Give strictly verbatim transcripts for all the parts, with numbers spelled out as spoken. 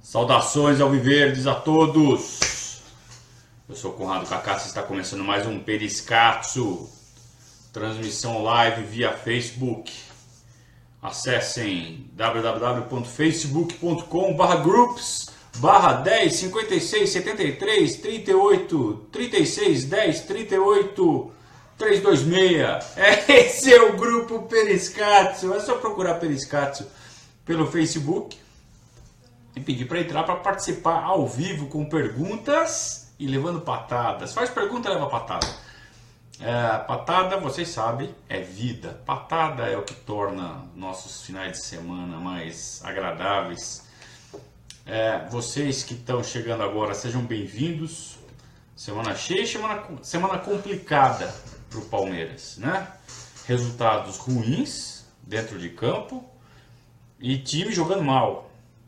Saudações alviverdes a todos! Eu sou o Conrado Cacassi, está começando mais um Periscatso, transmissão live via Facebook. Acessem w w w ponto facebook ponto com barra groups barra dez cinquenta e seis setenta e três trinta e oito trinta e seis dez trinta e oito trezentos e vinte e seis. Esse é o grupo Periscatso. É só procurar Periscatso pelo Facebook e pedir para entrar para participar ao vivo com perguntas e levando patadas. Faz pergunta, leva patada. É, patada, vocês sabem, é vida. Patada é o que torna nossos finais de semana mais agradáveis. É, vocês que estão chegando agora, sejam bem-vindos. Semana cheia, semana, semana complicada para o Palmeiras, né? Resultados ruins dentro de campo e time jogando mal.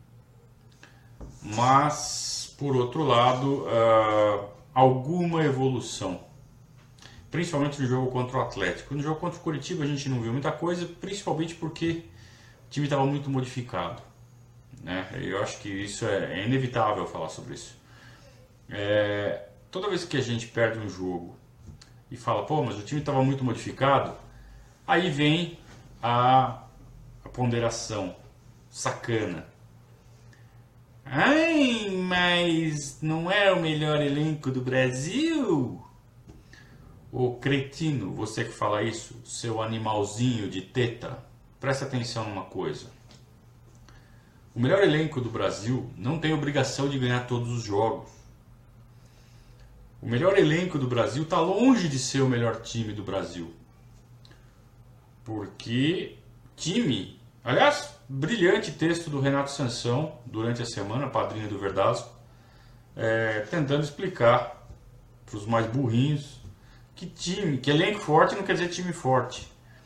Mas, por outro lado, uh, alguma evolução. Principalmente no jogo contra o Atlético. No jogo contra o Curitiba a gente não viu muita coisa, principalmente porque o time estava muito modificado, né? Eu acho que isso é, é inevitável falar sobre isso. É, toda vez que a gente perde um jogo e fala, pô, mas o time estava muito modificado, aí vem a, a ponderação sacana. Ai, mas não é o melhor elenco do Brasil? Ô cretino, você que fala isso, seu animalzinho de teta, presta atenção numa coisa. O melhor elenco do Brasil não tem obrigação de ganhar todos os jogos. O melhor elenco do Brasil está longe de ser o melhor time do Brasil. Porque time... Aliás, brilhante texto do Renato Sansão durante a semana, padrinho do Verdasco, é, tentando explicar para os mais burrinhos que time, que elenco forte não quer dizer time forte.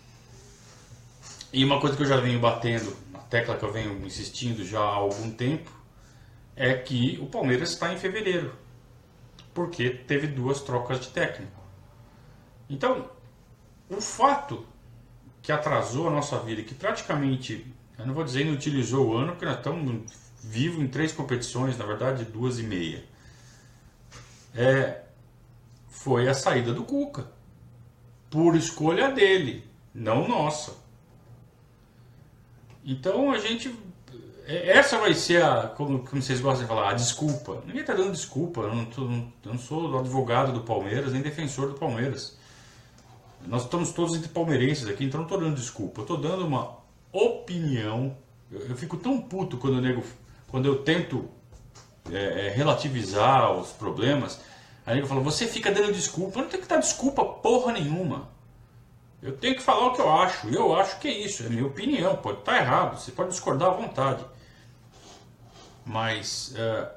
E uma coisa que eu já venho batendo, uma tecla que eu venho insistindo já há algum tempo, é que o Palmeiras está em fevereiro, porque teve duas trocas de técnico. Então, o fato que atrasou a nossa vida, que praticamente, eu não vou dizer inutilizou o ano, porque nós estamos vivos em três competições, na verdade duas e meia, é, foi a saída do Cuca, por escolha dele, não nossa. Então a gente, essa vai ser a, como, como vocês gostam de falar, a desculpa. Ninguém está dando desculpa, eu não, tô, eu não sou advogado do Palmeiras, nem defensor do Palmeiras. Nós estamos todos entre palmeirenses aqui, então não estou dando desculpa. Eu estou dando uma opinião. Eu, eu fico tão puto quando eu, nego, quando eu tento é, relativizar os problemas. Aí eu falo, você fica dando desculpa. Eu não tenho que dar desculpa porra nenhuma. Eu tenho que falar o que eu acho. E eu acho que é isso. É minha opinião. Pode estar errado. Você pode discordar à vontade. Mas... É,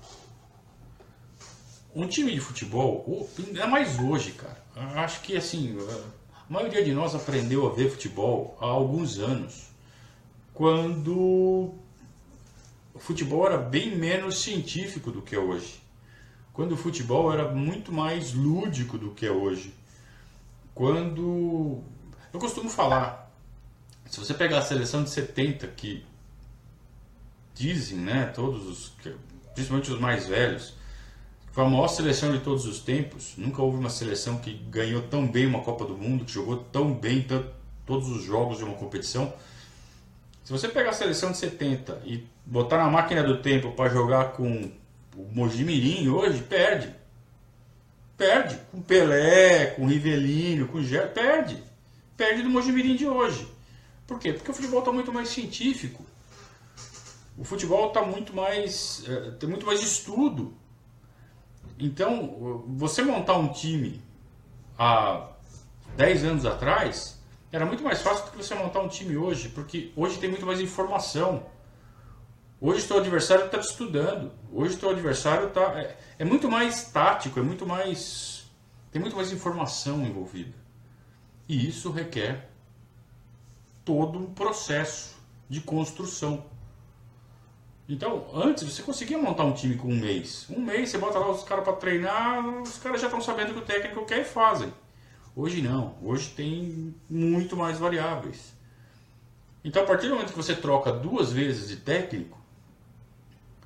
um time de futebol, é mais hoje, cara. Acho que assim, a maioria de nós aprendeu a ver futebol há alguns anos, quando o futebol era bem menos científico do que é hoje. Quando o futebol era muito mais lúdico do que é hoje. Quando... Eu costumo falar, se você pegar a seleção de setenta, que dizem, né, todos os, principalmente os mais velhos, foi a maior seleção de todos os tempos. Nunca houve uma seleção que ganhou tão bem uma Copa do Mundo, que jogou tão bem todos os jogos de uma competição. Se você pegar a seleção de setenta e botar na máquina do tempo para jogar com o Mojimirim hoje, perde. Perde. Com Pelé, com Rivelino, com Gé, perde. Perde do Mojimirim de hoje. Por quê? Porque o futebol está muito mais científico. O futebol está muito mais... É, tem muito mais estudo. Então, você montar um time há dez anos atrás era muito mais fácil do que você montar um time hoje, porque hoje tem muito mais informação. Hoje o teu adversário está te estudando. Hoje o teu adversário está... É, é muito mais tático, é muito mais... tem muito mais informação envolvida. E isso requer todo um processo de construção. Então, antes você conseguia montar um time com um mês. Um mês você bota lá os caras para treinar, os caras já estão sabendo o que o técnico quer e fazem. Hoje não. Hoje tem muito mais variáveis. Então, a partir do momento que você troca duas vezes de técnico,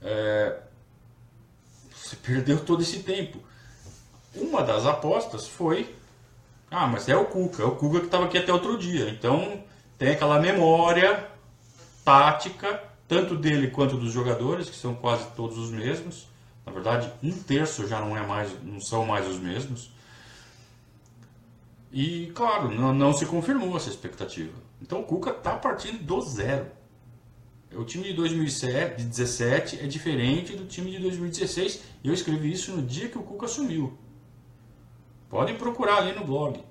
É, você perdeu todo esse tempo. Uma das apostas foi, ah, mas é o Cuca, é o Cuca que estava aqui até outro dia. Então tem aquela memória tática, tanto dele quanto dos jogadores, que são quase todos os mesmos. Na verdade, um terço já não é mais, não são mais os mesmos. E claro, não, não se confirmou essa expectativa. Então o Cuca está partindo do zero. O time de dois mil e dezessete é diferente do time de dois mil e dezesseis. E eu escrevi isso no dia que o Cuca assumiu. Podem procurar ali no blog.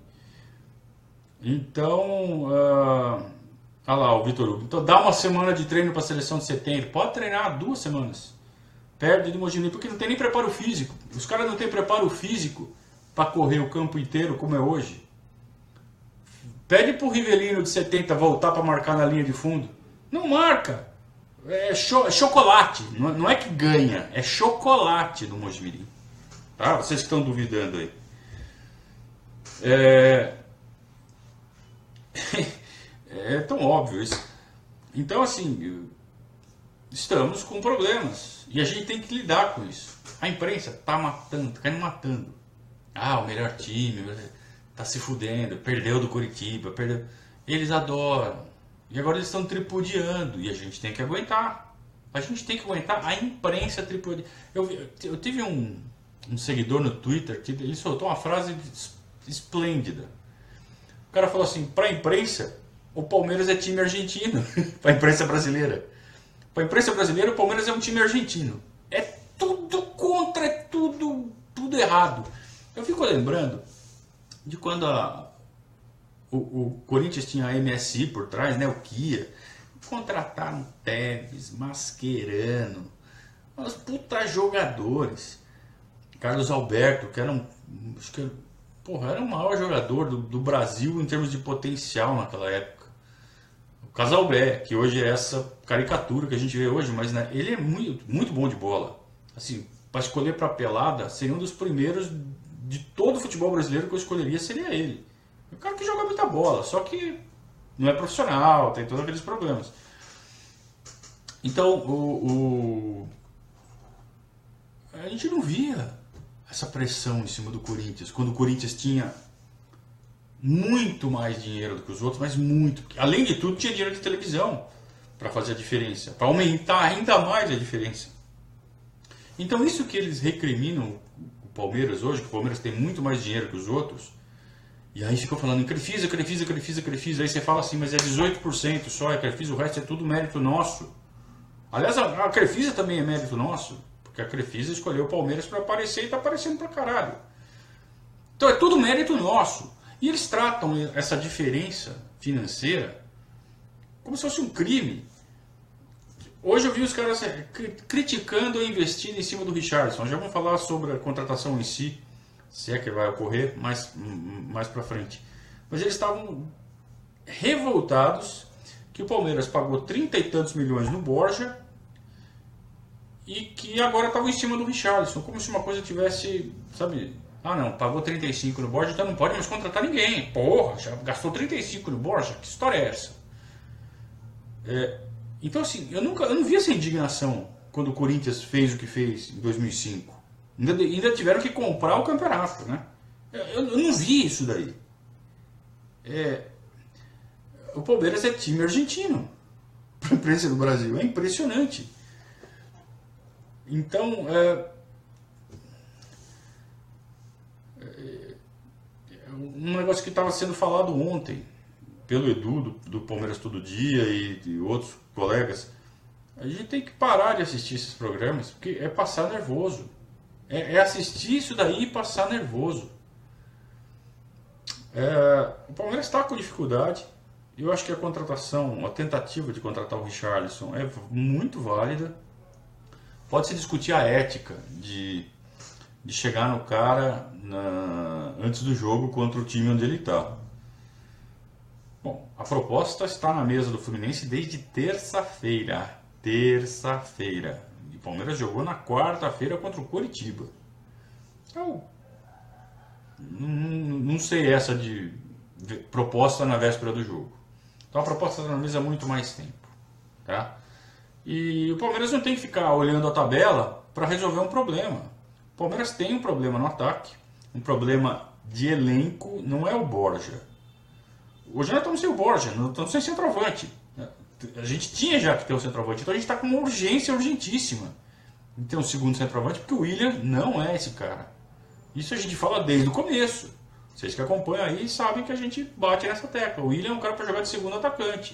Então, uh, olha lá o Vitor Hugo. Então dá uma semana de treino para a seleção de setembro. Pode treinar duas semanas. Perde de Mogi, porque não tem nem preparo físico. Os caras não têm preparo físico para correr o campo inteiro como é hoje. Pede pro Rivelino de setenta voltar para marcar na linha de fundo. Não marca. É, cho é chocolate. Não, não é que ganha. É chocolate do Mojimirim. Tá? Vocês que estão duvidando aí. É... é tão óbvio isso. Então, assim, estamos com problemas. E a gente tem que lidar com isso. A imprensa tá matando, tá matando. Ah, o melhor time, tá se fudendo, perdeu do Coritiba, perdeu. Eles adoram. E agora eles estão tripudiando. E a gente tem que aguentar. A gente tem que aguentar a imprensa tripudiando. Eu, eu tive um, um seguidor no Twitter que ele soltou uma frase esplêndida. O cara falou assim: pra imprensa, o Palmeiras é time argentino. Pra imprensa brasileira. Pra imprensa brasileira, o Palmeiras é um time argentino. É tudo contra, é tudo, tudo errado. Eu fico lembrando de quando a, o, o Corinthians tinha a M S I por trás, né, o Kia. Contrataram Tevez, Mascherano, uns puta jogadores. Carlos Alberto, que era um, acho que, porra, era o maior jogador do, do Brasil em termos de potencial naquela época. O Casalbé, que hoje é essa caricatura que a gente vê hoje, mas né, ele é muito, muito bom de bola. Assim, para escolher para pelada, seria um dos primeiros de todo o futebol brasileiro que eu escolheria, seria ele. O cara que joga muita bola, só que não é profissional, tem todos aqueles problemas. Então, o, o... a gente não via essa pressão em cima do Corinthians, quando o Corinthians tinha muito mais dinheiro do que os outros, mas muito. Além de tudo, tinha dinheiro de televisão para fazer a diferença, para aumentar ainda mais a diferença. Então, isso que eles recriminam o Palmeiras hoje, que o Palmeiras tem muito mais dinheiro que os outros, e aí ficam falando em Crefisa, Crefisa, Crefisa, Crefisa, aí você fala assim, mas é dezoito por cento só, é Crefisa, o resto é tudo mérito nosso. Aliás, a Crefisa também é mérito nosso, porque a Crefisa escolheu o Palmeiras para aparecer e está aparecendo pra caralho. Então é tudo mérito nosso. E eles tratam essa diferença financeira como se fosse um crime. Hoje eu vi os caras criticando a investida em cima do Richarlison. Já vamos falar sobre a contratação em si, se é que vai ocorrer mais, mais pra frente. Mas eles estavam revoltados que o Palmeiras pagou trinta e tantos milhões no Borja e que agora estava em cima do Richarlison. Como se uma coisa tivesse, sabe... Ah não, pagou trinta e cinco no Borja, então não pode mais contratar ninguém. Porra, já gastou trinta e cinco no Borja? Que história é essa? É, então assim, eu, nunca, eu não vi essa indignação quando o Corinthians fez o que fez em dois mil e cinco. Ainda, ainda tiveram que comprar o campeonato, né? Eu, eu não vi isso daí. É, o Palmeiras é time argentino para a imprensa do Brasil. É impressionante. Então... É, um negócio que estava sendo falado ontem pelo Edu do, do Palmeiras Todo Dia e, e outros colegas, a gente tem que parar de assistir esses programas, porque é passar nervoso, é, é assistir isso daí e passar nervoso. É, o Palmeiras está com dificuldade. Eu acho que a contratação, a tentativa de contratar o Richarlison é muito válida. Pode-se discutir a ética de de chegar no cara na, antes do jogo contra o time onde ele está. Bom, a proposta está na mesa do Fluminense desde terça-feira. Terça-feira. E o Palmeiras jogou na quarta-feira contra o Coritiba. Então, não, não sei essa de, de proposta na véspera do jogo. Então a proposta está na mesa há muito mais tempo. Tá? E o Palmeiras não tem que ficar olhando a tabela para resolver um problema. O Palmeiras tem um problema no ataque, um problema de elenco, não é o Borja. Hoje nós estamos sem o Borja, nós estamos sem centroavante. A gente tinha já que ter um centroavante, então a gente está com uma urgência urgentíssima de ter um segundo centroavante, porque o William não é esse cara. Isso a gente fala desde o começo. Vocês que acompanham aí sabem que a gente bate nessa tecla. O William é um cara para jogar de segundo atacante.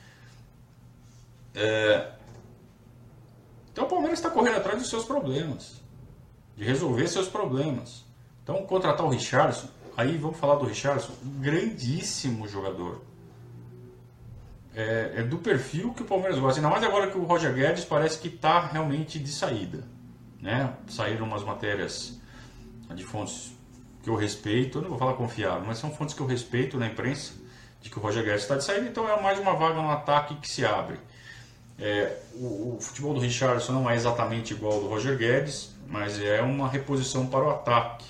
É... Então o Palmeiras está correndo atrás dos seus problemas, de resolver seus problemas. Então contratar o Richarlison, aí vamos falar do Richarlison, grandíssimo jogador. É, é do perfil que o Palmeiras gosta, ainda mais agora que o Roger Guedes parece que está realmente de saída, né? Saíram umas matérias de fontes que eu respeito, eu não vou falar confiável, mas são fontes que eu respeito na imprensa, de que o Roger Guedes está de saída, então é mais uma vaga no ataque que se abre. É, o, o futebol do Richarlison não é exatamente igual ao do Roger Guedes, mas é uma reposição para o ataque.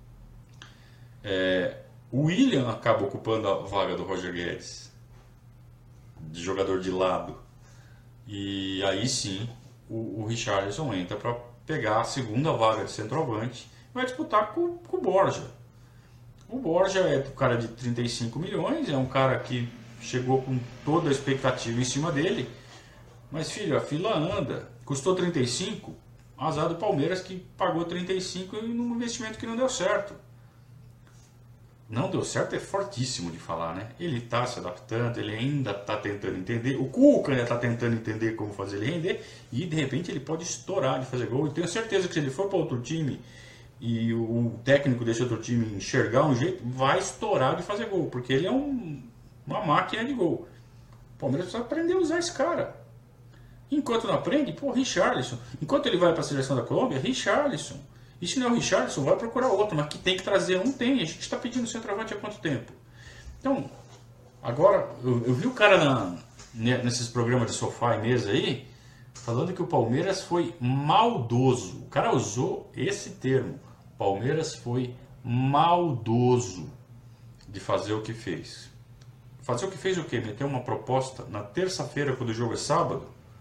É, o William acaba ocupando a vaga do Roger Guedes, de jogador de lado, e aí sim o, o Richarlison entra para pegar a segunda vaga de centroavante e vai disputar com, com o Borja. O Borja é um cara de trinta e cinco milhões, é um cara que chegou com toda a expectativa em cima dele, mas filho, a fila anda, custou trinta e cinco, azar do Palmeiras que pagou trinta e cinco num investimento que não deu certo. Não deu certo é fortíssimo de falar, né? Ele está se adaptando, ele ainda está tentando entender, o Cuca ainda está tentando entender como fazer ele render, e de repente ele pode estourar de fazer gol. Eu tenho certeza que se ele for para outro time e o técnico desse outro time enxergar um jeito, vai estourar de fazer gol, porque ele é um, uma máquina de gol. O Palmeiras precisa aprender a usar esse cara. Enquanto não aprende, pô, Richarlison. Enquanto ele vai para a seleção da Colômbia, Richarlison. E se não é o Richarlison, vai procurar outro, mas que tem que trazer um, tem. A gente está pedindo centroavante há quanto tempo? Então, agora, eu, eu vi o cara na, nesses programas de sofá e mesa aí, falando que o Palmeiras foi maldoso. O cara usou esse termo. O Palmeiras foi maldoso de fazer o que fez. Fazer o que fez o quê? Meter uma proposta na terça-feira, quando o jogo é sábado?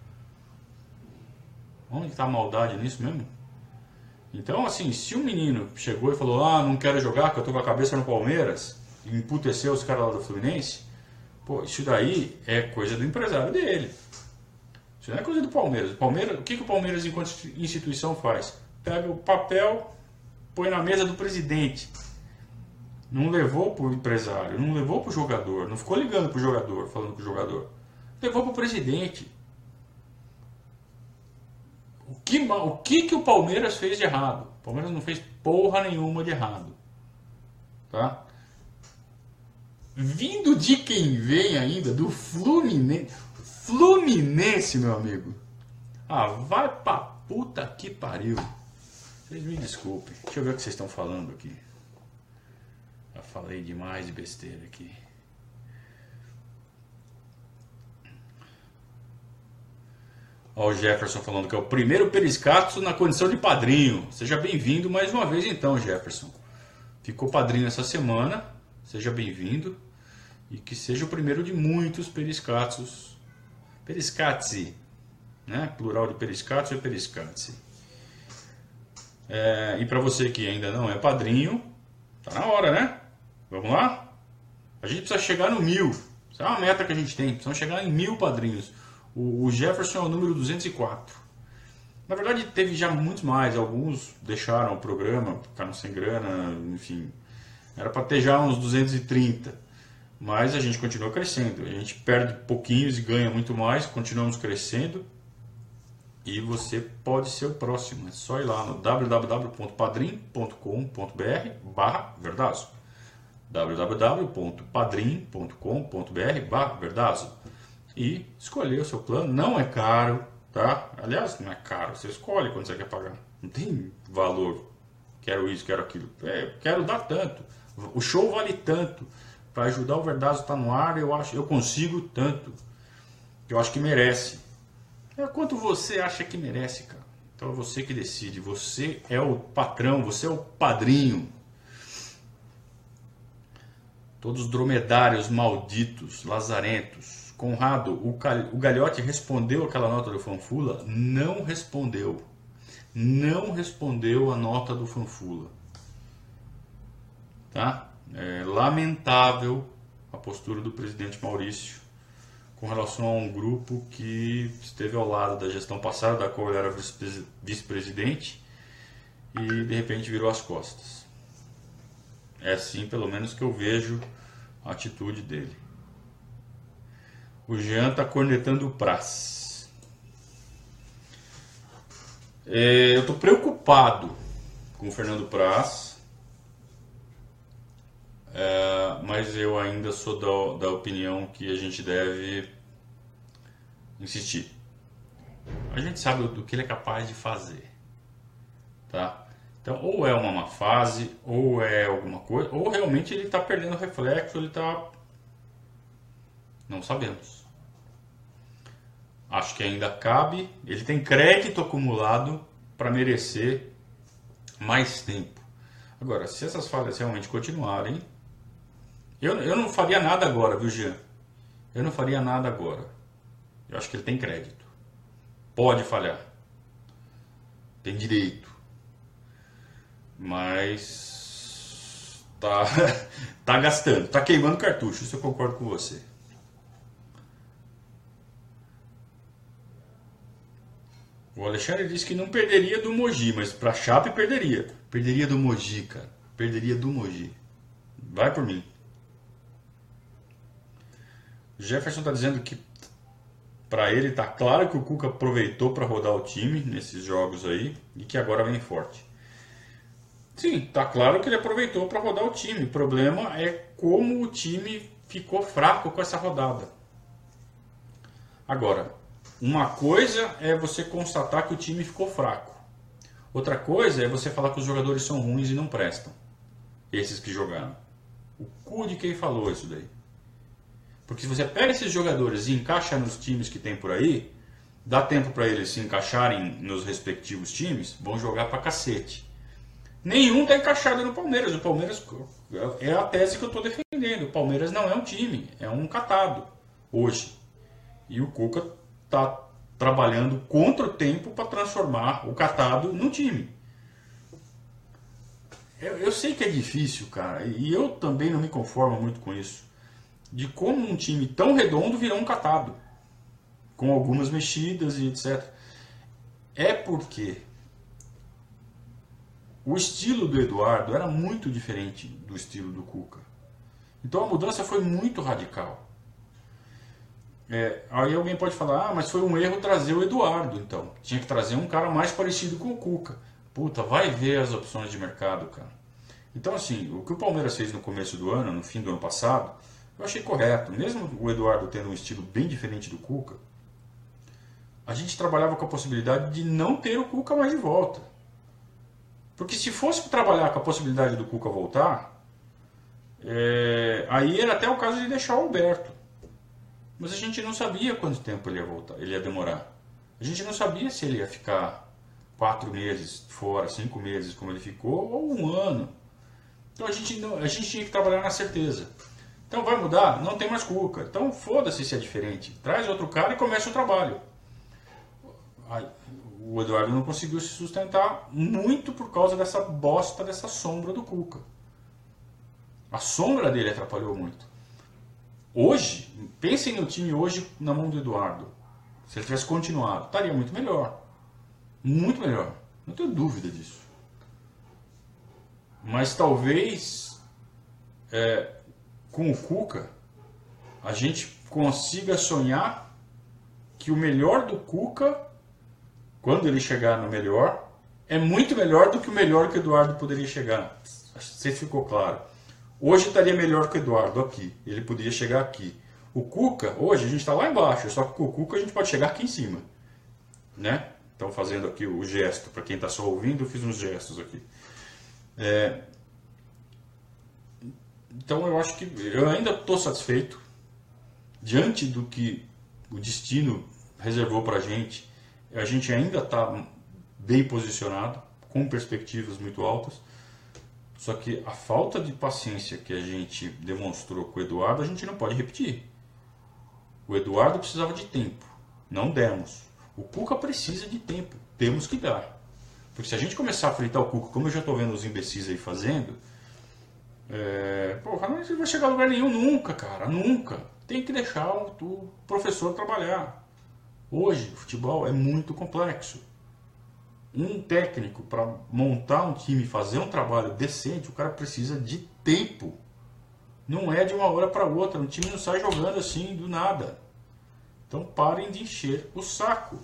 Onde está a maldade nisso mesmo? Então, assim, se um menino chegou e falou, ah, não quero jogar, que eu tô com a cabeça no Palmeiras, e emputeceu os caras lá do Fluminense, pô, isso daí é coisa do empresário dele. Isso não é coisa do Palmeiras. O Palmeiras, o que, que o Palmeiras, enquanto instituição, faz? Pega o papel, põe na mesa do presidente. Não levou pro empresário, não levou pro jogador, não ficou ligando pro jogador, falando com o jogador. Levou pro presidente. O que, o que que o Palmeiras fez de errado? O Palmeiras não fez porra nenhuma de errado. Tá? Vindo de quem vem ainda, do Fluminense. Fluminense, meu amigo. Ah, vai pra puta que pariu. Vocês me desculpem. Deixa eu ver o que vocês estão falando aqui. Já falei demais de besteira aqui. Ó, o Jefferson falando que é o primeiro periscato na condição de padrinho. Seja bem-vindo mais uma vez então, Jefferson. Ficou padrinho essa semana. Seja bem-vindo. E que seja o primeiro de muitos periscatos. Periscatse, né? Plural de periscatos é periscatse. É, e para você que ainda não é padrinho, tá na hora, né? Vamos lá? A gente precisa chegar no mil. Essa é uma meta que a gente tem. Precisamos chegar em mil padrinhos. O Jefferson é o número duzentos e quatro. Na verdade, teve já muitos mais. Alguns deixaram o programa, ficaram sem grana, enfim. Era para ter já uns duzentos e trinta. Mas a gente continua crescendo. A gente perde pouquinhos e ganha muito mais. Continuamos crescendo. E você pode ser o próximo. É só ir lá no w w w ponto padrim ponto com ponto b r barra verdazo. w w w ponto padrim ponto com ponto b r barra verdazo. E escolher o seu plano. Não é caro, tá? Aliás, não é caro. Você escolhe quando você quer pagar. Não tem valor. Quero isso, quero aquilo. É, quero dar tanto. O show vale tanto. Para ajudar o Verdazo a estar no ar, eu acho, eu consigo tanto. Eu acho que merece. É quanto você acha que merece, cara. Então é você que decide. Você é o patrão, você é o padrinho. Todos os dromedários malditos, lazarentos, Conrado, o, Cal, o Gagliotti respondeu aquela nota do Fanfula? Não respondeu. Não respondeu a nota do Fanfula. Tá? É lamentável a postura do presidente Maurício com relação a um grupo que esteve ao lado da gestão passada, da qual ele era vice-presidente, e de repente virou as costas. É assim, pelo menos, que eu vejo a atitude dele. O Jean está cornetando o Praz. É, eu estou preocupado com o Fernando Praz, é, mas eu ainda sou da, da opinião que a gente deve insistir. A gente sabe do que ele é capaz de fazer, tá? Então, ou é uma má fase, ou é alguma coisa, ou realmente ele está perdendo reflexo, ele está... Não sabemos. Acho que ainda cabe, ele tem crédito acumulado para merecer mais tempo. Agora, se essas falhas realmente continuarem, eu, eu não faria nada agora, viu, Jean? Eu não faria nada agora. Eu acho que ele tem crédito. Pode falhar. Tem direito. Mas tá, tá gastando, tá queimando cartucho, isso eu concordo com você. O Alexandre disse que não perderia do Mogi, mas pra Chape perderia. Perderia do Mogi, cara. Perderia do Mogi. Vai por mim. O Jefferson tá dizendo que pra ele tá claro que o Cuca aproveitou para rodar o time nesses jogos aí e que agora vem forte. Sim, tá claro que ele aproveitou para rodar o time. O problema é como o time ficou fraco com essa rodada. Agora, uma coisa é você constatar que o time ficou fraco. Outra coisa é você falar que os jogadores são ruins e não prestam. Esses que jogaram. O cu de quem falou isso daí. Porque se você pega esses jogadores e encaixa nos times que tem por aí, dá tempo para eles se encaixarem nos respectivos times, vão jogar pra cacete. Nenhum está encaixado no Palmeiras. O Palmeiras é a tese que eu estou defendendo. O Palmeiras não é um time, é um catado hoje. E o Cuca está trabalhando contra o tempo para transformar o catado num time. Eu, eu sei que é difícil, cara, e eu também não me conformo muito com isso. De como um time tão redondo virou um catado, com algumas mexidas e etcétera. É porque o estilo do Eduardo era muito diferente do estilo do Cuca. Então a mudança foi muito radical. É, aí alguém pode falar, ah, mas foi um erro trazer o Eduardo, então. Tinha que trazer um cara mais parecido com o Cuca. Puta, vai ver as opções de mercado, cara. Então assim, o que o Palmeiras fez no começo do ano, no fim do ano passado, eu achei correto. Mesmo o Eduardo tendo um estilo bem diferente do Cuca, a gente trabalhava com a possibilidade de não ter o Cuca mais de volta. Porque se fosse trabalhar com a possibilidade do Cuca voltar, é, aí era até o caso de deixar o Alberto. Mas a gente não sabia quanto tempo ele ia voltar, ele ia demorar. A gente não sabia se ele ia ficar quatro meses fora, cinco meses como ele ficou, ou um ano. Então a gente, não, a gente tinha que trabalhar na certeza. Então vai mudar? Não tem mais Cuca. Então foda-se se é diferente. Traz outro cara e começa o trabalho. O Eduardo não conseguiu se sustentar muito por causa dessa bosta, dessa sombra do Cuca. A sombra dele atrapalhou muito. Hoje, pensem no time hoje na mão do Eduardo. Se ele tivesse continuado, estaria muito melhor. Muito melhor. Não tenho dúvida disso. Mas talvez é, com o Cuca a gente consiga sonhar que o melhor do Cuca, quando ele chegar no melhor, é muito melhor do que o melhor que o Eduardo poderia chegar. Não sei se ficou claro. Hoje estaria melhor que o Eduardo aqui. Ele poderia chegar aqui. O Cuca, hoje a gente está lá embaixo. Só que com o Cuca a gente pode chegar aqui em cima. Né? Então fazendo aqui o gesto. Para quem está só ouvindo, eu fiz uns gestos aqui. É... Então eu acho que eu ainda estou satisfeito. Diante do que o destino reservou para a gente. A gente ainda está bem posicionado. Com perspectivas muito altas. Só que a falta de paciência que a gente demonstrou com o Eduardo, a gente não pode repetir. O Eduardo precisava de tempo. Não demos. O Cuca precisa de tempo. Temos que dar. Porque se a gente começar a fritar o Cuca, como eu já estou vendo os imbecis aí fazendo, é, porra, não vai chegar a lugar nenhum nunca, cara. Nunca. Tem que deixar o, o professor trabalhar. Hoje, o futebol é muito complexo. Um técnico, para montar um time e fazer um trabalho decente, o cara precisa de tempo. Não é de uma hora para outra. Um time não sai jogando assim do nada. Então parem de encher o saco.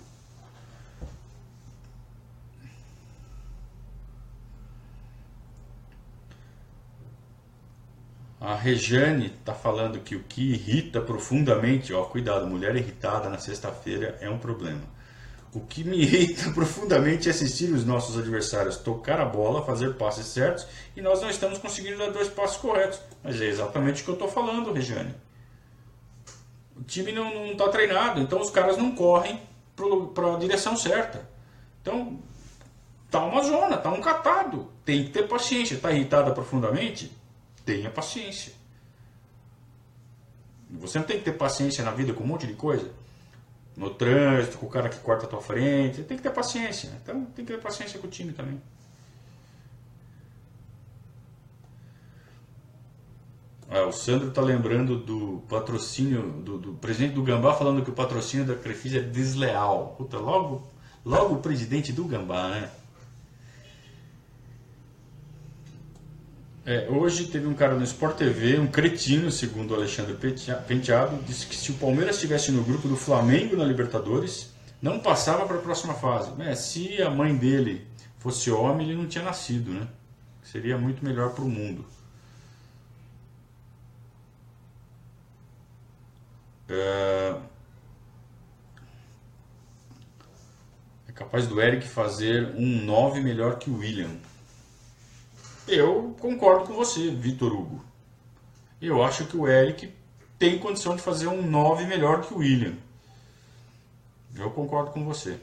A Rejane está falando que o que irrita profundamente, ó, cuidado, mulher irritada na sexta-feira é um problema. O que me irrita profundamente é assistir os nossos adversários tocar a bola, fazer passes certos e nós não estamos conseguindo dar dois passes corretos. Mas é exatamente o que eu estou falando, Rejane. O time não está treinado, então os caras não correm para a direção certa. Então, tá uma zona, tá um catado. Tem que ter paciência. Está irritada profundamente? Tenha paciência. Você não tem que ter paciência na vida com um monte de coisa? No trânsito, com o cara que corta a tua frente. Tem que ter paciência. Então tem que ter paciência com o time também. Ah, o Sandro está lembrando do patrocínio, do, do presidente do Gambá falando que o patrocínio da Crefisa é desleal. Puta, logo, logo o presidente do Gambá, né? É, hoje teve um cara no Sport T V, um cretino, segundo o Alexandre Penteado, disse que se o Palmeiras estivesse no grupo do Flamengo na Libertadores, não passava para a próxima fase. É, se a mãe dele fosse homem, ele não tinha nascido, né? Seria muito melhor para o mundo. É... é capaz do Eric fazer um nove melhor que o William. Eu concordo com você, Vitor Hugo. Eu acho que o Eric tem condição de fazer um nove melhor que o William. Eu concordo com você.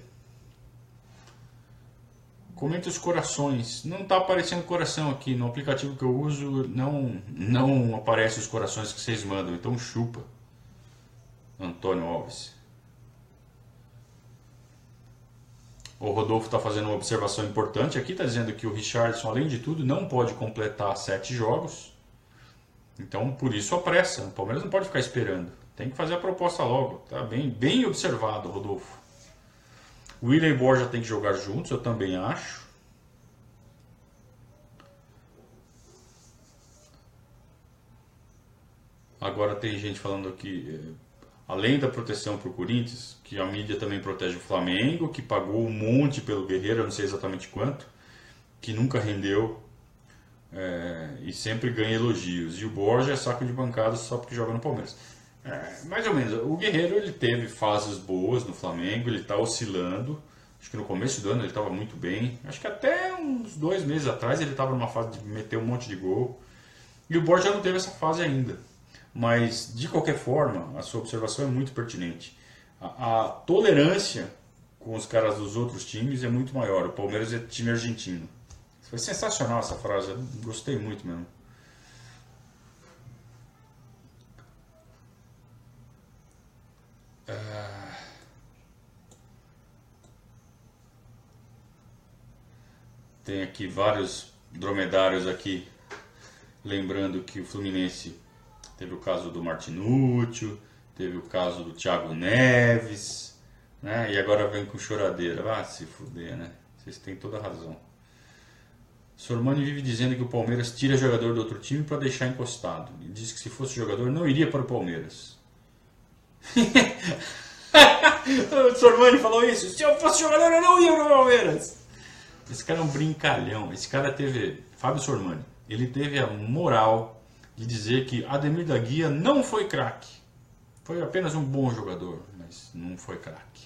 Comenta os corações. Não está aparecendo coração aqui. No aplicativo que eu uso não, não aparece os corações que vocês mandam. Então chupa. Antônio Alves. O Rodolfo está fazendo uma observação importante aqui, está dizendo que o Richarlison, além de tudo, não pode completar sete jogos. Então, por isso a pressa. O Palmeiras não pode ficar esperando. Tem que fazer a proposta logo. Tá bem, bem observado, Rodolfo. O William e Borja tem que jogar juntos, eu também acho. Agora tem gente falando aqui... Além da proteção para o Corinthians, que a mídia também protege o Flamengo, que pagou um monte pelo Guerreiro, eu não sei exatamente quanto, que nunca rendeu é, e sempre ganha elogios. E o Borja é saco de bancada só porque joga no Palmeiras. É, mais ou menos, o Guerreiro ele teve fases boas no Flamengo, ele está oscilando. Acho que no começo do ano ele estava muito bem. Acho que até uns dois meses atrás ele estava numa fase de meter um monte de gol. E o Borja não teve essa fase ainda. Mas, de qualquer forma, a sua observação é muito pertinente. A, a tolerância com os caras dos outros times é muito maior. O Palmeiras é time argentino. Foi sensacional essa frase, eu gostei muito mesmo. Ah... Tem aqui vários dromedários aqui, lembrando que o Fluminense... Teve o caso do Martinúcio, teve o caso do Thiago Neves, né? E agora vem com choradeira. Ah, se fuder, né? Vocês têm toda a razão. Sormani vive dizendo que o Palmeiras tira jogador do outro time para deixar encostado. Ele disse que se fosse jogador não iria para o Palmeiras. O Sormani falou isso. Se eu fosse jogador eu não ia para o Palmeiras. Esse cara é um brincalhão. Esse cara teve... Fábio Sormani. Ele teve a moral... de dizer que Ademir da Guia não foi craque. Foi apenas um bom jogador, mas não foi craque.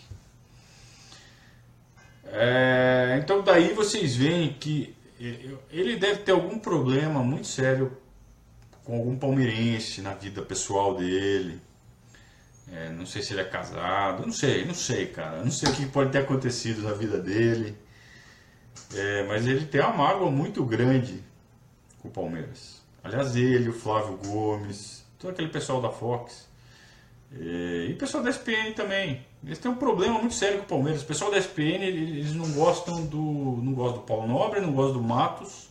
É, então daí vocês veem que ele deve ter algum problema muito sério com algum palmeirense na vida pessoal dele. É, não sei se ele é casado, não sei, não sei, cara. Não sei o que pode ter acontecido na vida dele. É, mas ele tem uma mágoa muito grande com o Palmeiras. Aliás, ele, o Flávio Gomes, todo aquele pessoal da Fox, E o pessoal da S P N também. Eles têm um problema muito sério com o Palmeiras. O pessoal da S P N, eles não gostam do. Não gostam do Paulo Nobre, não gostam do Matos.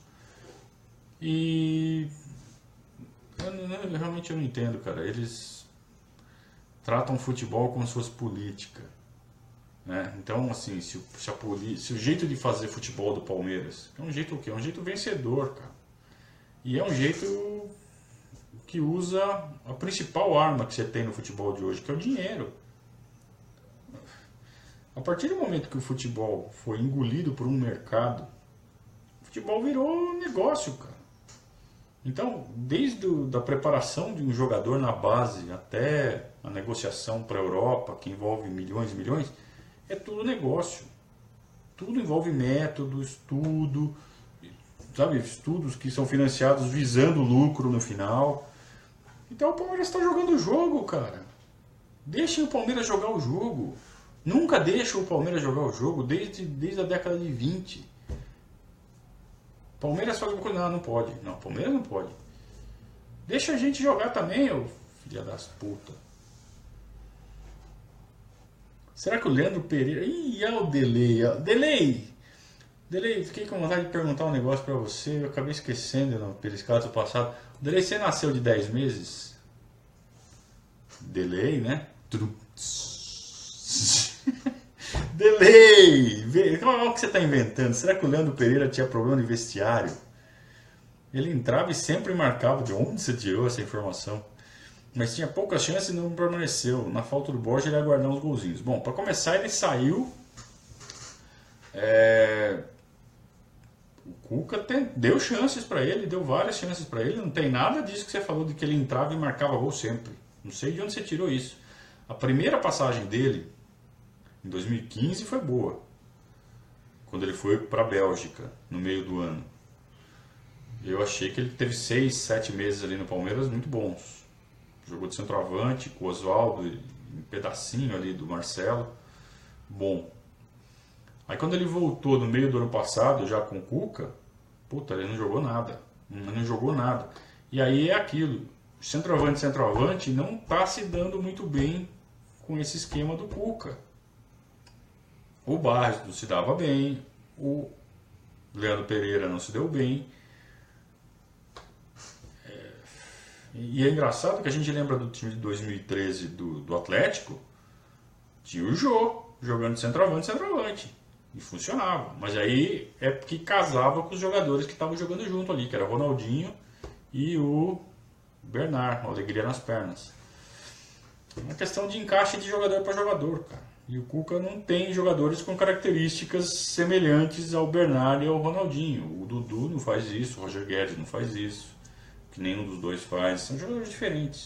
E. Eu, eu, realmente eu não entendo, cara. Eles tratam o futebol como se fosse política. Né? Então, assim, se, se, a poli, se o jeito de fazer futebol do Palmeiras é um jeito o quê? É um jeito vencedor, cara. E é um jeito que usa a principal arma que você tem no futebol de hoje, que é o dinheiro. A partir do momento que o futebol foi engolido por um mercado, o futebol virou negócio, cara. Então, desde a da preparação de um jogador na base até a negociação para a Europa, que envolve milhões e milhões, é tudo negócio. Tudo envolve método, estudo, sabe, estudos que são financiados visando lucro no final. Então o Palmeiras está jogando o jogo, cara. Deixem o Palmeiras jogar o jogo. Nunca deixam o Palmeiras jogar o jogo desde, desde a década de vinte. Palmeiras faz uma coisa, não, não pode. Não, Palmeiras não pode. Deixa a gente jogar também, ô filha das putas. Será que o Leandro Pereira... Ih, é o Delay. Delay! Delay, fiquei com vontade de perguntar um negócio pra você. Eu acabei esquecendo no periscato passado. Delay, você nasceu de dez meses? Delay, né? Delay! Olha o que você está inventando. Será que o Leandro Pereira tinha problema de vestiário? Ele entrava e sempre marcava. De onde você tirou essa informação? Mas tinha poucas chances e não permaneceu. Na falta do Borja, ele ia guardar uns golzinhos. Bom, para começar, ele saiu. É... O Cuca tem... deu chances para ele, deu várias chances para ele. Não tem nada disso que você falou de que ele entrava e marcava gol sempre. Não sei de onde você tirou isso. A primeira passagem dele, em dois mil e quinze, foi boa. Quando ele foi para a Bélgica, no meio do ano. Eu achei que ele teve seis, sete meses ali no Palmeiras muito bons. Jogou de centroavante com o Oswaldo, um pedacinho ali do Marcelo. Bom. Aí quando ele voltou no meio do ano passado, já com o Cuca, puta, ele não jogou nada. Ele não jogou nada. E aí é aquilo. Centroavante, centroavante não está se dando muito bem com esse esquema do Cuca. O Barros não se dava bem. O Leandro Pereira não se deu bem. E é engraçado que a gente lembra do time de dois mil e treze do, do Atlético, tinha o Jô jogando de centroavante, centroavante, e funcionava. Mas aí é porque casava com os jogadores que estavam jogando junto ali, que era o Ronaldinho e o Bernard, alegria nas pernas. É uma questão de encaixe de jogador para jogador, cara. E o Cuca não tem jogadores com características semelhantes ao Bernard e ao Ronaldinho. O Dudu não faz isso, o Roger Guedes não faz isso. Que nenhum dos dois faz, são jogadores diferentes.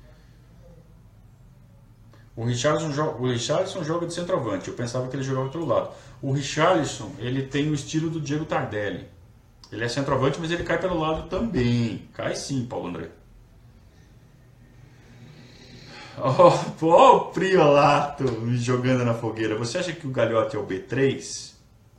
O Richarlison, joga, o Richarlison joga de centroavante, eu pensava que ele jogava do outro lado. O Richarlison, ele tem o estilo do Diego Tardelli. Ele é centroavante, mas ele cai pelo lado também. Cai sim, Paulo André. Ó, oh, oh, o Priolato me jogando na fogueira. Você acha que o Galhote é o B três?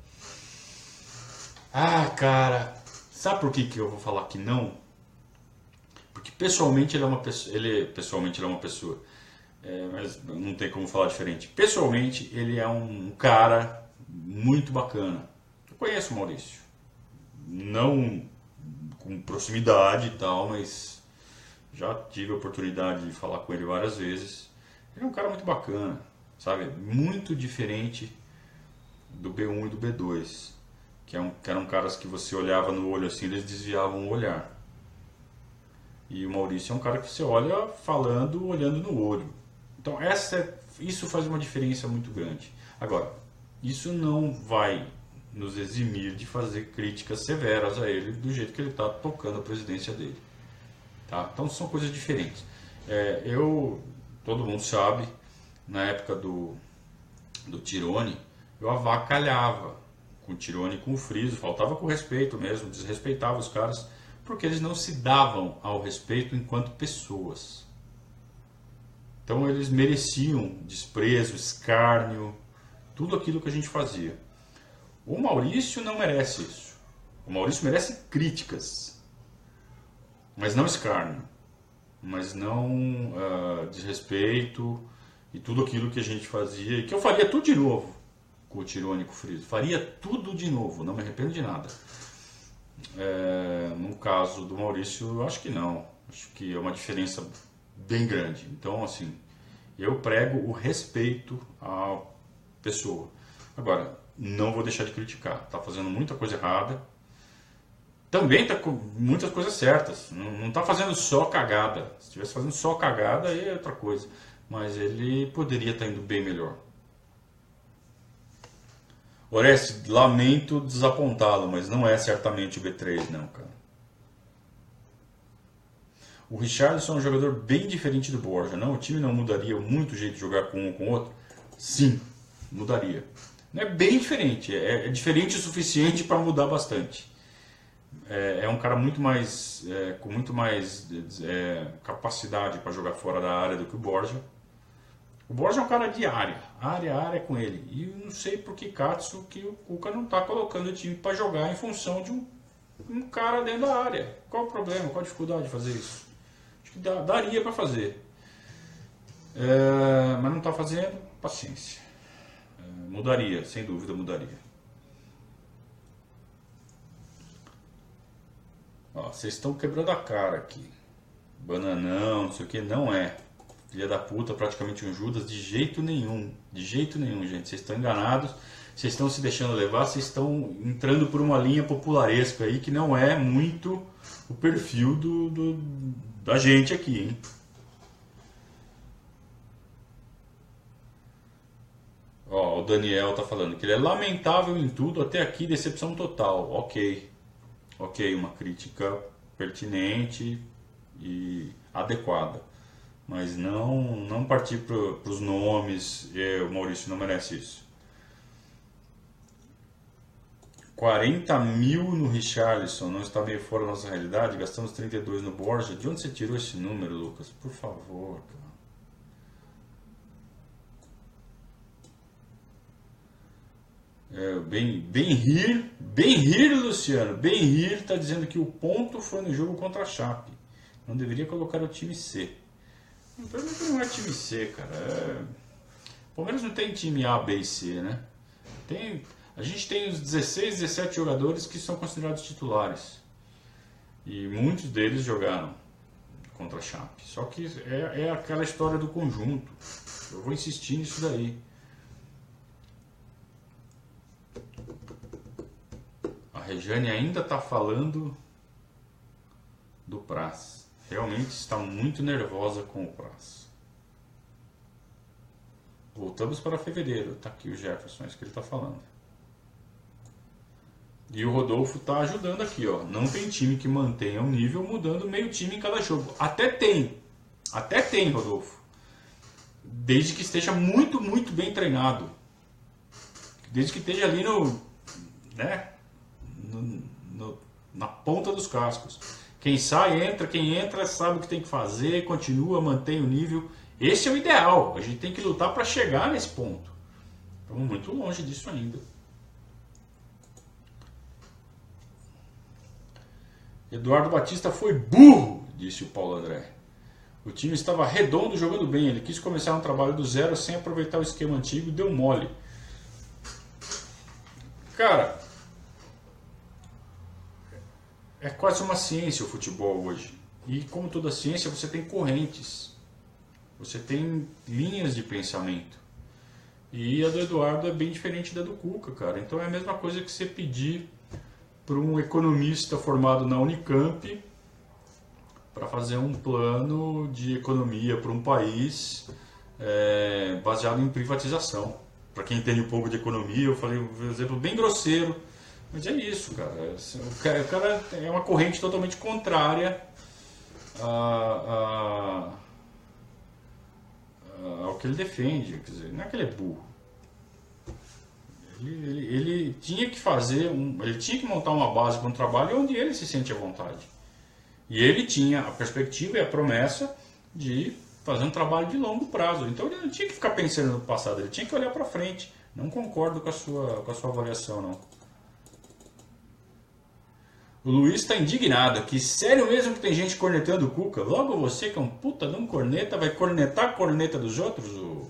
Ah, cara, sabe por que, que eu vou falar que não? Porque pessoalmente ele é uma pessoa, ele, pessoalmente ele é uma pessoa, é, mas não tem como falar diferente. Pessoalmente ele é um cara muito bacana. Eu conheço o Maurício, não com proximidade e tal, mas já tive a oportunidade de falar com ele várias vezes. Ele é um cara muito bacana, sabe? Muito diferente do B um e do B dois, que, é um, que eram caras que você olhava no olho assim, eles desviavam o olhar. E o Maurício é um cara que você olha falando, olhando no olho. Então essa é, isso faz uma diferença muito grande. Agora, isso não vai nos eximir de fazer críticas severas a ele do jeito que ele está tocando a presidência dele. Tá? Então são coisas diferentes. É, eu, todo mundo sabe, na época do, do Tirone, eu avacalhava com o Tirone e com o Friso, faltava com respeito mesmo, desrespeitava os caras, porque eles não se davam ao respeito enquanto pessoas. Então eles mereciam desprezo, escárnio, tudo aquilo que a gente fazia. O Maurício não merece isso. O Maurício merece críticas, mas não escárnio. mas não uh, desrespeito e tudo aquilo que a gente fazia, e que eu faria tudo de novo com o Tirone e com o Friso. Faria tudo de novo, não me arrependo de nada. É, no caso do Maurício, eu acho que não. Acho que é uma diferença bem grande. Então, assim, eu prego o respeito à pessoa. Agora, não vou deixar de criticar. Tá fazendo muita coisa errada. Também tá com muitas coisas certas. Não, não tá fazendo só cagada. Se estivesse fazendo só cagada, aí é outra coisa. Mas ele poderia estar indo bem melhor. Oreste, lamento desapontá-lo, mas não é certamente o B três, não, cara. O Richarlison é um jogador bem diferente do Borja, não? O time não mudaria muito o jeito de jogar com um ou com o outro? Sim, mudaria. Não é bem diferente, é, é diferente o suficiente para mudar bastante. É, é um cara muito mais, é, com muito mais é, capacidade para jogar fora da área do que o Borja. O Borja é um cara de área, área, área com ele. E eu não sei por que Katsu que o Cuca não está colocando o time para jogar em função de um, um cara dentro da área. Qual o problema? Qual a dificuldade de fazer isso? Acho que dá, daria para fazer. É, mas não está fazendo, paciência. É, mudaria, sem dúvida mudaria. Ó, vocês estão quebrando a cara aqui. Bananão, não sei o que, não é. Filha da puta, praticamente um Judas, de jeito nenhum, de jeito nenhum, gente, vocês estão enganados, vocês estão se deixando levar, vocês estão entrando por uma linha popularesca aí que não é muito o perfil do, do, da gente aqui, hein. Ó, o Daniel tá falando que ele é lamentável em tudo, até aqui decepção total, ok, ok, uma crítica pertinente e adequada. Mas não, não partir para os nomes, e o Maurício não merece isso. quarenta mil no Richarlison, não está meio fora da nossa realidade, gastamos trinta e dois no Borja. De onde você tirou esse número, Lucas? Por favor, cara. É, bem, bem rir, bem rir, Luciano, bem rir está dizendo que o ponto foi no jogo contra a Chape. Não deveria colocar o time C. Para mim não é time C, cara. É... O Palmeiras não tem time A, B e C, né? Tem... A gente tem os dezesseis, dezessete jogadores que são considerados titulares. E muitos deles jogaram contra a Chape. Só que é, é aquela história do conjunto. Eu vou insistir nisso daí. A Regiane ainda está falando do Praz. Realmente está muito nervosa com o Praz. Voltamos para fevereiro. Está aqui o Jefferson, é isso que ele está falando. E o Rodolfo está ajudando aqui, ó. Não tem time que mantenha o nível mudando meio time em cada jogo. Até tem. Até tem, Rodolfo. Desde que esteja muito, muito bem treinado. Desde que esteja ali no... né? No, no, na ponta dos cascos. Quem sai, entra. Quem entra sabe o que tem que fazer. Continua, mantém o nível. Esse é o ideal. A gente tem que lutar para chegar nesse ponto. Estamos muito longe disso ainda. Eduardo Batista foi burro, disse o Paulo André. O time estava redondo jogando bem. Ele quis começar um trabalho do zero sem aproveitar o esquema antigo e deu mole. Cara, é quase uma ciência o futebol hoje. E como toda ciência, você tem correntes. Você tem linhas de pensamento. E a do Eduardo é bem diferente da do Cuca, cara. Então é a mesma coisa que você pedir para um economista formado na Unicamp para fazer um plano de economia para um país é, baseado em privatização. Para quem entende um pouco de economia, eu falei um exemplo bem grosseiro, mas é isso, cara. O cara, o cara é uma corrente totalmente contrária a, a, a, ao que ele defende. Quer dizer, não é que ele é burro. Ele, ele, ele tinha que fazer, um, ele tinha que montar uma base para um trabalho onde ele se sente à vontade. E ele tinha a perspectiva e a promessa de fazer um trabalho de longo prazo. Então ele não tinha que ficar pensando no passado, ele tinha que olhar para frente. Não concordo com a sua, com a sua avaliação, não. O Luiz está indignado aqui. Sério mesmo que tem gente cornetando o Cuca? Logo você, que é um puta de um corneta, vai cornetar a corneta dos outros? Ou...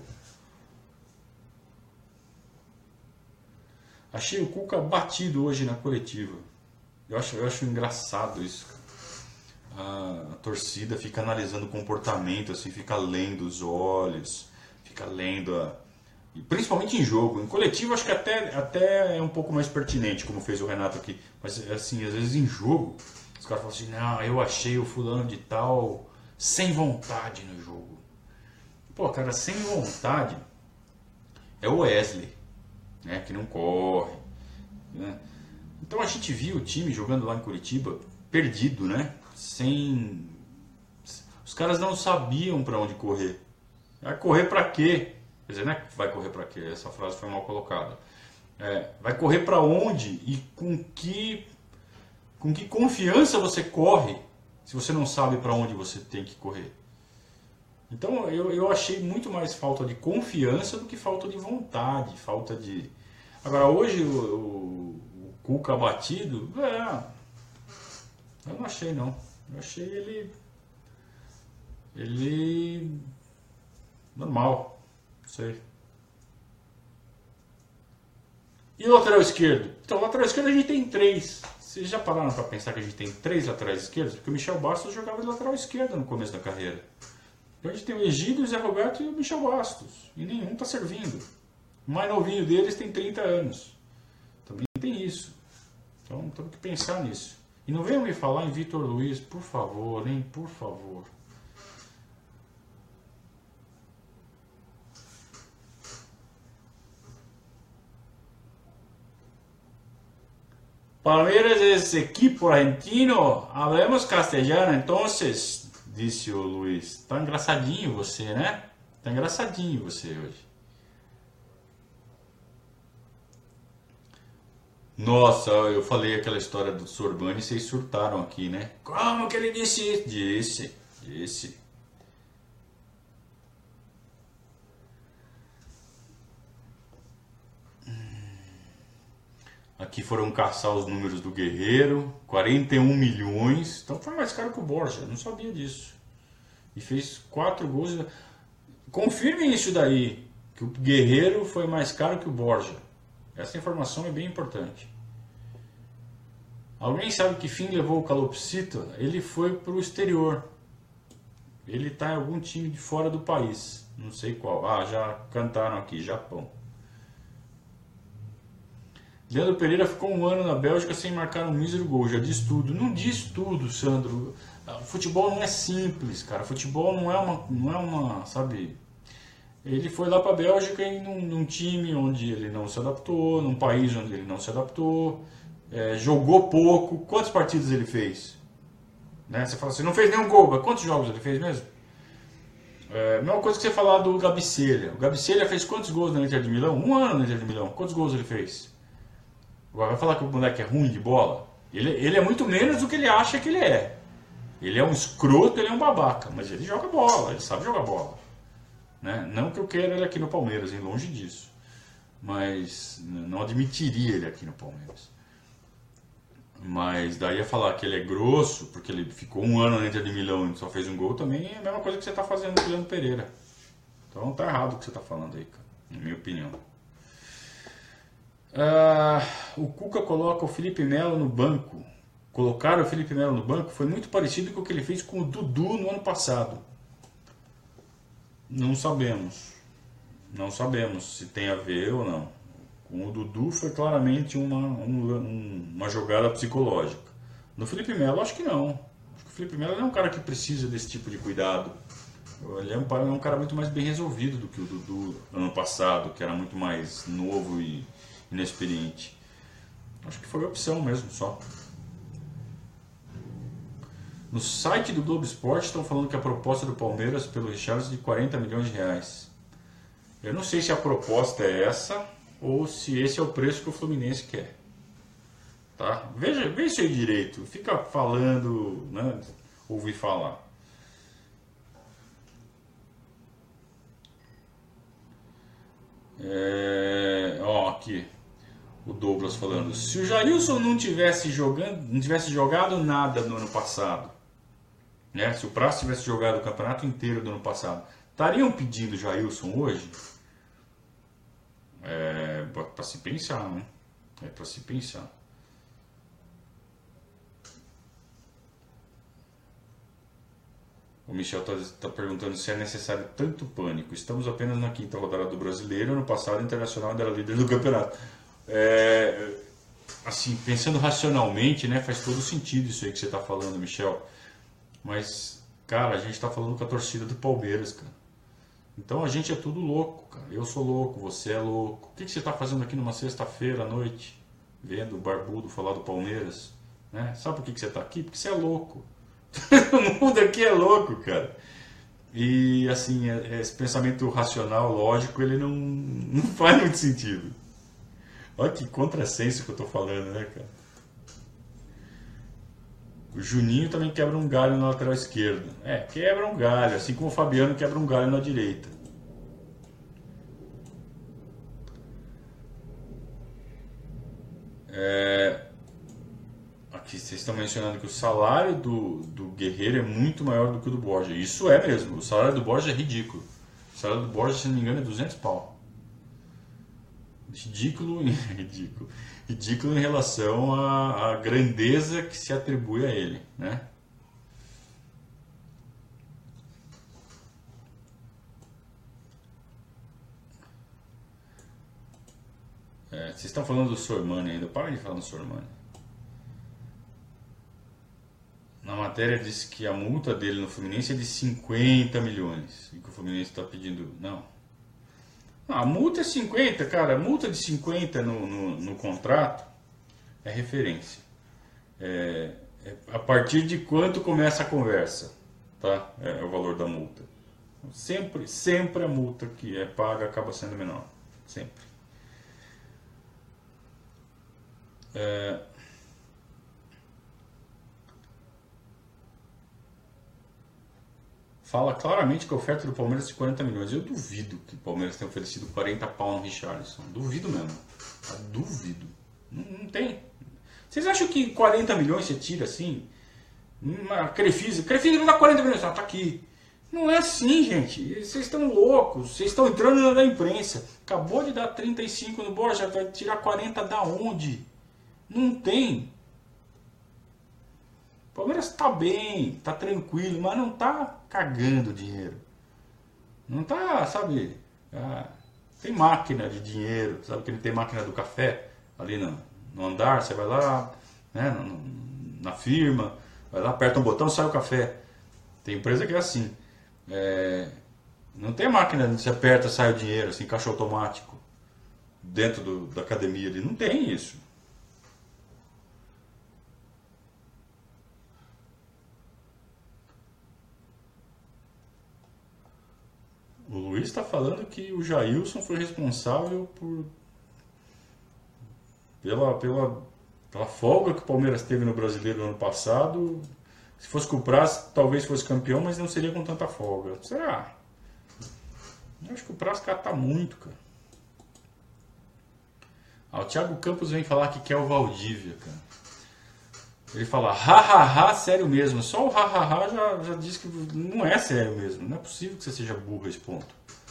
Achei o Cuca batido hoje na coletiva. Eu acho, eu acho engraçado isso. A, a torcida fica analisando o comportamento, assim, fica lendo os olhos, fica lendo a... E principalmente em jogo. Em coletivo acho que até, até é um pouco mais pertinente, como fez o Renato aqui. Mas assim, às vezes em jogo, os caras falam assim, não, eu achei o fulano de tal sem vontade no jogo. Pô, cara, sem vontade é o Wesley, né, que não corre. Né? Então a gente viu o time jogando lá em Curitiba perdido, né? Sem... Os caras não sabiam para onde correr. Vai correr para quê? Quer dizer, não é que vai correr para quê? Essa frase foi mal colocada. É, vai correr para onde e com que, com que confiança você corre se você não sabe para onde você tem que correr? Então eu, eu achei muito mais falta de confiança do que falta de vontade, falta de... Agora hoje o, o, o Cuca abatido, é, eu não achei não. Eu achei ele... Ele... normal. Sei. E o lateral esquerdo? Então, o lateral esquerdo a gente tem três. Vocês já pararam para pensar que a gente tem três laterais esquerdos? Porque o Michel Bastos jogava de lateral esquerdo no começo da carreira. Então a gente tem o Egídio, o Zé Roberto e o Michel Bastos. E nenhum está servindo. O mais novinho deles tem trinta anos. Também tem isso. Então temos que pensar nisso. E não venham me falar em Vitor Luiz, por favor, hein? Por favor. Palmeiras es equipo argentino, hablemos castellano entonces, disse o Luiz. Tá engraçadinho você, né? Tá engraçadinho você hoje. Nossa, eu falei aquela história do Sorbani e vocês surtaram aqui, né? Como que ele disse isso? Disse, disse. Aqui foram caçar os números do Guerreiro, quarenta e um milhões, então foi mais caro que o Borja, eu não sabia disso. E fez quatro gols. Confirmem isso daí, que o Guerreiro foi mais caro que o Borja. Essa informação é bem importante. Alguém sabe que fim levou o Calopsita? Ele foi para o exterior. Ele está em algum time de fora do país, não sei qual. Ah, já cantaram aqui, Japão. Leandro Pereira ficou um ano na Bélgica sem marcar um mísero gol, já diz tudo. Não diz tudo, Sandro. Futebol não é simples, cara. Futebol não é uma, não é uma, sabe... Ele foi lá para a Bélgica em num, num time onde ele não se adaptou, num país onde ele não se adaptou, é, jogou pouco. Quantas partidas ele fez? Né? Você fala assim, não fez nenhum gol, mas quantos jogos ele fez mesmo? É, mesma coisa que você falar do Gabicelha. O Gabicelha fez quantos gols na Inter de Milão? Um ano na Inter de Milão. Quantos gols ele fez? Agora vai falar que o moleque é ruim de bola? Ele, ele é muito menos do que ele acha que ele é. Ele é um escroto, ele é um babaca, mas ele joga bola, ele sabe jogar bola. Né? Não que eu queira ele aqui no Palmeiras, hein? Longe disso. Mas não admitiria ele aqui no Palmeiras. Mas daí a falar que ele é grosso, porque ele ficou um ano na Inter de Milão e só fez um gol, também é a mesma coisa que você está fazendo com o Leandro Pereira. Então tá errado o que você está falando aí, cara, na minha opinião. Ah, o Cuca coloca o Felipe Melo no banco. Colocar o Felipe Melo no banco foi muito parecido com o que ele fez com o Dudu no ano passado. Não sabemos. Não sabemos se tem a ver ou não. Com o Dudu foi claramente uma, um, uma jogada psicológica. No Felipe Melo, acho que não. Acho que o Felipe Melo é um cara que precisa desse tipo de cuidado. Ele é um, é um cara muito mais bem resolvido do que o Dudu ano passado, que era muito mais novo e inexperiente. Acho que foi opção mesmo, só. No site do Globo Esporte estão falando que a proposta do Palmeiras pelo Richarlison é de quarenta milhões de reais. Eu não sei se a proposta é essa ou se esse é o preço que o Fluminense quer. Tá? Veja, veja isso aí direito. Fica falando, né? Ouvir falar. É, ó, aqui. O Douglas falando, se o Jailson não tivesse jogando, não tivesse jogado nada no ano passado, né? Se o Prazo tivesse jogado o campeonato inteiro do ano passado, estariam pedindo o Jailson hoje? É para se pensar, né? É para se pensar. O Michel está tá perguntando se é necessário tanto pânico. Estamos apenas na quinta rodada do Brasileiro. Ano passado, o Internacional ainda era líder do campeonato. É, assim, pensando racionalmente, né, faz todo sentido isso aí que você está falando, Michel. Mas, cara, a gente está falando com a torcida do Palmeiras, cara. Então a gente é tudo louco, cara. Eu sou louco, você é louco. O que, que você está fazendo aqui numa sexta-feira à noite, vendo o Barbudo falar do Palmeiras? Né? Sabe por que, que você está aqui? Porque você é louco. Todo mundo aqui é louco, cara. E assim, esse pensamento racional, lógico, ele não, não faz muito sentido. Olha que contrassenso que eu tô falando, né, cara? O Juninho também quebra um galho na lateral esquerda. É, quebra um galho, assim como o Fabiano quebra um galho na direita. É... Aqui vocês estão mencionando que o salário do, do Guerreiro é muito maior do que o do Borja. Isso é mesmo, o salário do Borja é ridículo. O salário do Borja, se não me engano, é duzentos pau. Ridículo, ridículo. Ridículo em relação à, à grandeza que se atribui a ele, né? É, vocês estão falando do Sormani ainda, para de falar do Sormani. Na matéria disse que a multa dele no Fluminense é de cinquenta milhões. E que o Fluminense está pedindo... Não. A multa é cinquenta, cara. A multa de cinquenta no, no, no contrato é referência. É, é a partir de quanto começa a conversa, tá? É, é o valor da multa. Sempre, sempre a multa que é paga acaba sendo menor. Sempre. É... Fala claramente que a oferta do Palmeiras é de quarenta milhões. Eu duvido que o Palmeiras tenha oferecido quarenta pau no Richarlison. Duvido mesmo. Eu duvido. Não, não tem. Vocês acham que quarenta milhões você tira assim? Uma Crefisa. Crefisa não dá quarenta milhões. Ah, tá aqui. Não é assim, gente. Vocês estão loucos. Vocês estão entrando na imprensa. Acabou de dar trinta e cinco no Borja. Vai tirar quarenta da onde? Não tem. O Palmeiras tá bem, tá tranquilo, mas não tá cagando dinheiro. Não tá, sabe, ah, tem máquina de dinheiro, sabe que ele tem máquina do café ali no, no andar, você vai lá, né, no, na firma, vai lá, aperta um botão, sai o café. Tem empresa que é assim. É, não tem máquina onde você aperta, sai o dinheiro, assim, caixa automático, dentro do, da academia ali. Não tem isso. O Luiz está falando que o Jailson foi responsável por pela, pela, pela folga que o Palmeiras teve no Brasileiro no ano passado. Se fosse com o Prazo, talvez fosse campeão, mas não seria com tanta folga. Será? Eu acho que o Prazo cata muito, cara. Ah, o Thiago Campos vem falar que quer o Valdívia, cara. Ele fala, hahaha, sério mesmo. Só o hahaha já, já diz que não é sério mesmo. Não é possível que você seja burro a esse ponto.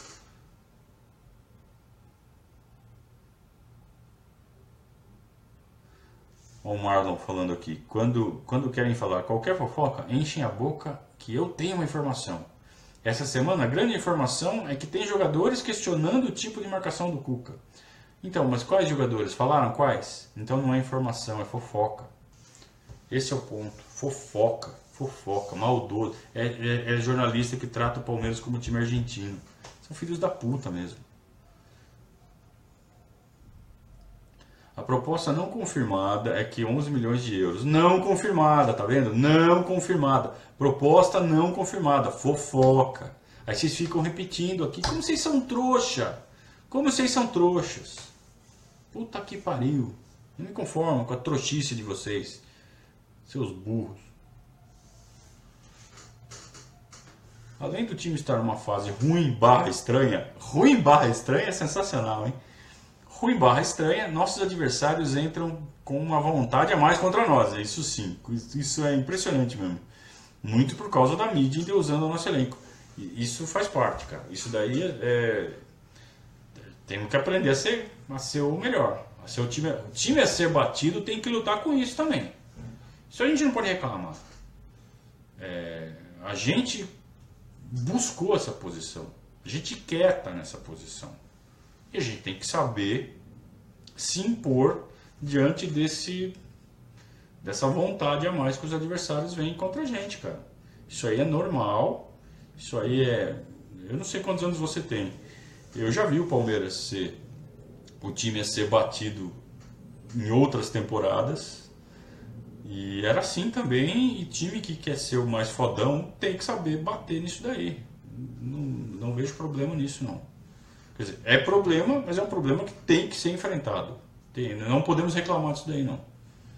Olha o Marlon falando aqui. Quando, quando querem falar qualquer fofoca, enchem a boca que eu tenho uma informação. Essa semana a grande informação é que tem jogadores questionando o tipo de marcação do Cuca. Então, mas quais jogadores? Falaram quais? Então não é informação, é fofoca. Esse é o ponto. Fofoca, fofoca, maldoso. É, é, é jornalista que trata o Palmeiras como time argentino. São filhos da puta mesmo. A proposta não confirmada é que onze milhões de euros. Não confirmada, tá vendo? Não confirmada. Proposta não confirmada. Fofoca. Aí vocês ficam repetindo aqui. Como vocês são trouxa? Como vocês são trouxas? Puta que pariu. Eu não me conformo com a trouxice de vocês. Seus burros. Além do time estar numa fase ruim barra estranha, ruim barra estranha é sensacional, hein? ruim barra estranha, nossos adversários entram com uma vontade a mais contra nós. Isso sim, isso é impressionante mesmo. Muito por causa da mídia endeusando o nosso elenco. Isso faz parte, cara. Isso daí é... Temos que aprender a ser, a ser o melhor. A ser o, time, o time a ser batido tem que lutar com isso também. Isso a gente não pode reclamar. É, a gente buscou essa posição. A gente quer estar nessa posição. E a gente tem que saber se impor diante desse, dessa vontade a mais que os adversários vêm contra a gente, cara. Isso aí é normal. Isso aí é... Eu não sei quantos anos você tem. Eu já vi o Palmeiras ser o time a ser batido em outras temporadas. E era assim também. E time que quer ser o mais fodão tem que saber bater nisso daí. Não, não vejo problema nisso, não. Quer dizer, é problema, mas é um problema que tem que ser enfrentado. Tem, não podemos reclamar disso daí, não.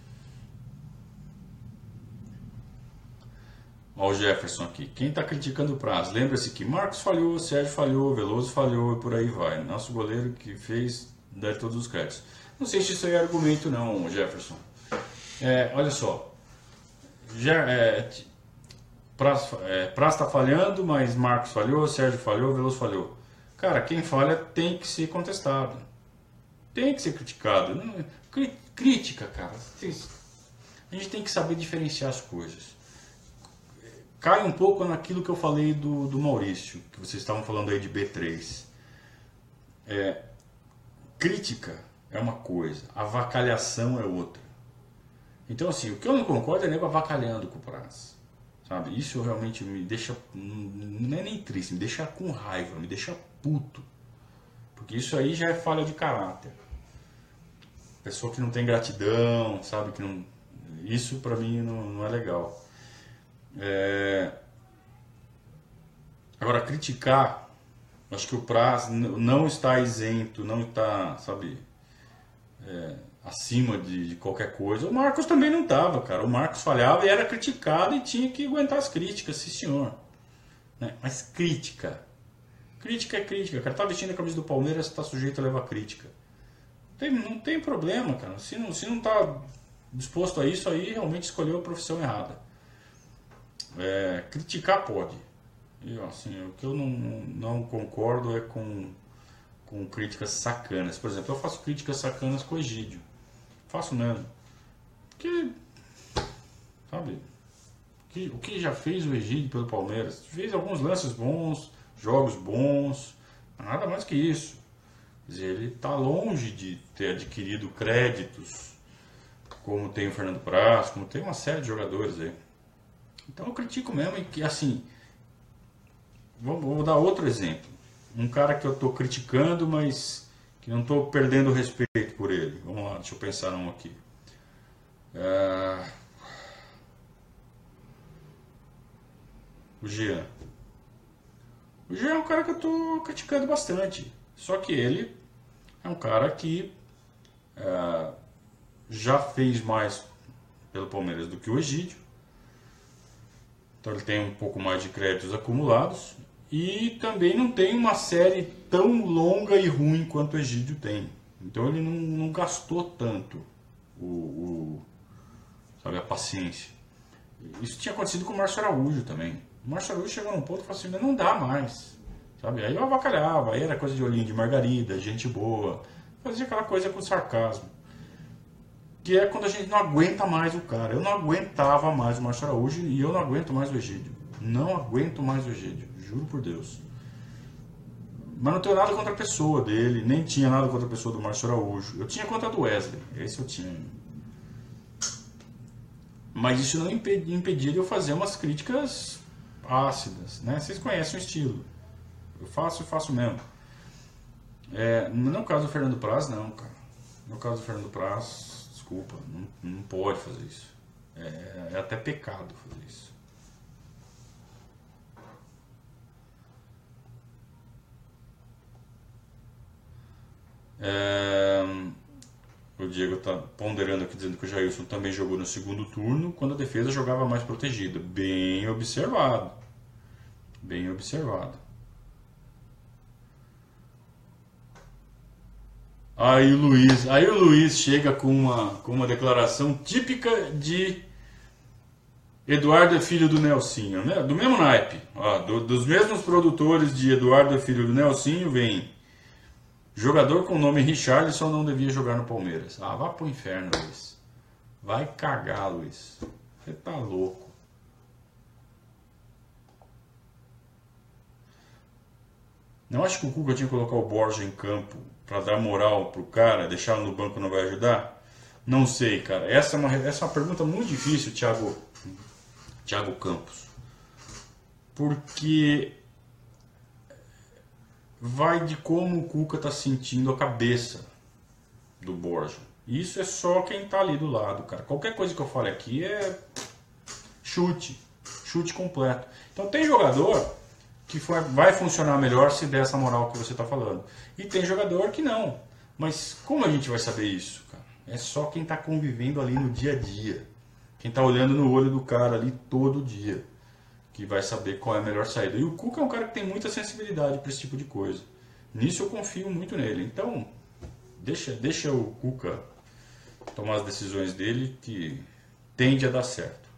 Olha o Jefferson aqui. Quem está criticando o Praz? Lembra-se que Marcos falhou, Sérgio falhou, Veloso falhou e por aí vai. Nosso goleiro que fez, deve todos os créditos. Não sei se isso aí é argumento, não, Jefferson. É, olha só. Já, é, Praz é, está falhando, mas Marcos falhou, Sérgio falhou, Veloso falhou. Cara, quem falha tem que ser contestado. Tem que ser criticado. Não, crítica, cara. A gente tem que saber diferenciar as coisas. Cai um pouco naquilo que eu falei do, do Maurício, que vocês estavam falando aí de B três. É, crítica é uma coisa, avacalhação é outra. Então, assim, o que eu não concordo é nego avacalhando com o Praz. Sabe? Isso realmente me deixa, não é nem triste, me deixa com raiva, me deixa puto. Porque isso aí já é falha de caráter. Pessoa que não tem gratidão, sabe? Que não, isso pra mim não, não é legal. É... Agora, criticar, acho que o Praz não está isento, não está, sabe, é, acima de, de qualquer coisa. O Marcos também não estava, cara. O Marcos falhava e era criticado e tinha que aguentar as críticas, sim senhor. Né? Mas crítica, crítica é crítica. O cara tá vestindo a camisa do Palmeiras, está sujeito a levar crítica. Não tem, não tem problema, cara. Se não, se não tá disposto a isso, aí realmente escolheu a profissão errada. É, criticar pode. E, assim, o que eu não, não concordo é com, com críticas sacanas. Por exemplo, eu faço críticas sacanas com o Egídio. Faço mesmo. Porque, sabe, que, o que já fez o Egídio pelo Palmeiras? Fez alguns lances bons, jogos bons, nada mais que isso. Quer dizer, ele está longe de ter adquirido créditos como tem o Fernando Praz, como tem uma série de jogadores aí. Então eu critico mesmo e que, assim, vou, vou dar outro exemplo. Um cara que eu estou criticando, mas que não estou perdendo o respeito por ele. Vamos lá, deixa eu pensar um aqui. É... O Jean. O Jean é um cara que eu estou criticando bastante. Só que ele é um cara que é, já fez mais pelo Palmeiras do que o Egídio. Então ele tem um pouco mais de créditos acumulados e também não tem uma série tão longa e ruim quanto o Egídio tem. Então ele não, não gastou tanto o, o, sabe, a paciência. Isso tinha acontecido com o Márcio Araújo também. O Márcio Araújo chegou num ponto e falou assim, não dá mais. Sabe? Aí eu avacalhava, aí era coisa de olhinho de margarida, gente boa. Fazia aquela coisa com sarcasmo. Que é quando a gente não aguenta mais o cara. Eu não aguentava mais o Márcio Araújo e eu não aguento mais o Egídio. Não aguento mais o Egídio, juro por Deus. Mas não tenho nada contra a pessoa dele, nem tinha nada contra a pessoa do Márcio Araújo. Eu tinha contra a do Wesley, esse eu tinha. Mas isso não impedia de eu fazer umas críticas ácidas, né? Vocês conhecem o estilo. Eu faço e faço mesmo. É, no caso do Fernando Praz, não, cara. No caso do Fernando Praz, desculpa, não, não pode fazer isso. É, é até pecado fazer isso. É, o Diego está ponderando aqui, dizendo que o Jailson também jogou no segundo turno, quando a defesa jogava mais protegida. Bem observado. Bem observado. Aí o Luiz, aí o Luiz chega com uma, com uma declaração típica de Eduardo é filho do Nelsinho, né? Do mesmo naipe, ó, do, dos mesmos produtores de Eduardo é filho do Nelsinho, vem jogador com o nome Richarlison não devia jogar no Palmeiras. Ah, vá pro inferno, Luiz. Vai cagar, Luiz. Você tá louco. Não acho que o Cuca tinha que colocar o Borja em campo para dar moral pro cara, deixá-lo no banco não vai ajudar? Não sei, cara. Essa é uma, essa é uma pergunta muito difícil, Thiago, Thiago Campos. Porque vai de como o Cuca tá sentindo a cabeça do Borja. Isso é só quem tá ali do lado, cara. Qualquer coisa que eu fale aqui é chute, chute completo. Então tem jogador que foi, vai funcionar melhor se der essa moral que você está falando. E tem jogador que não. Mas como a gente vai saber isso, cara? É só quem está convivendo ali no dia a dia. Quem está olhando no olho do cara ali todo dia. Que vai saber qual é a melhor saída. E o Cuca é um cara que tem muita sensibilidade para esse tipo de coisa. Nisso eu confio muito nele. Então, deixa, deixa o Cuca tomar as decisões dele que tende a dar certo.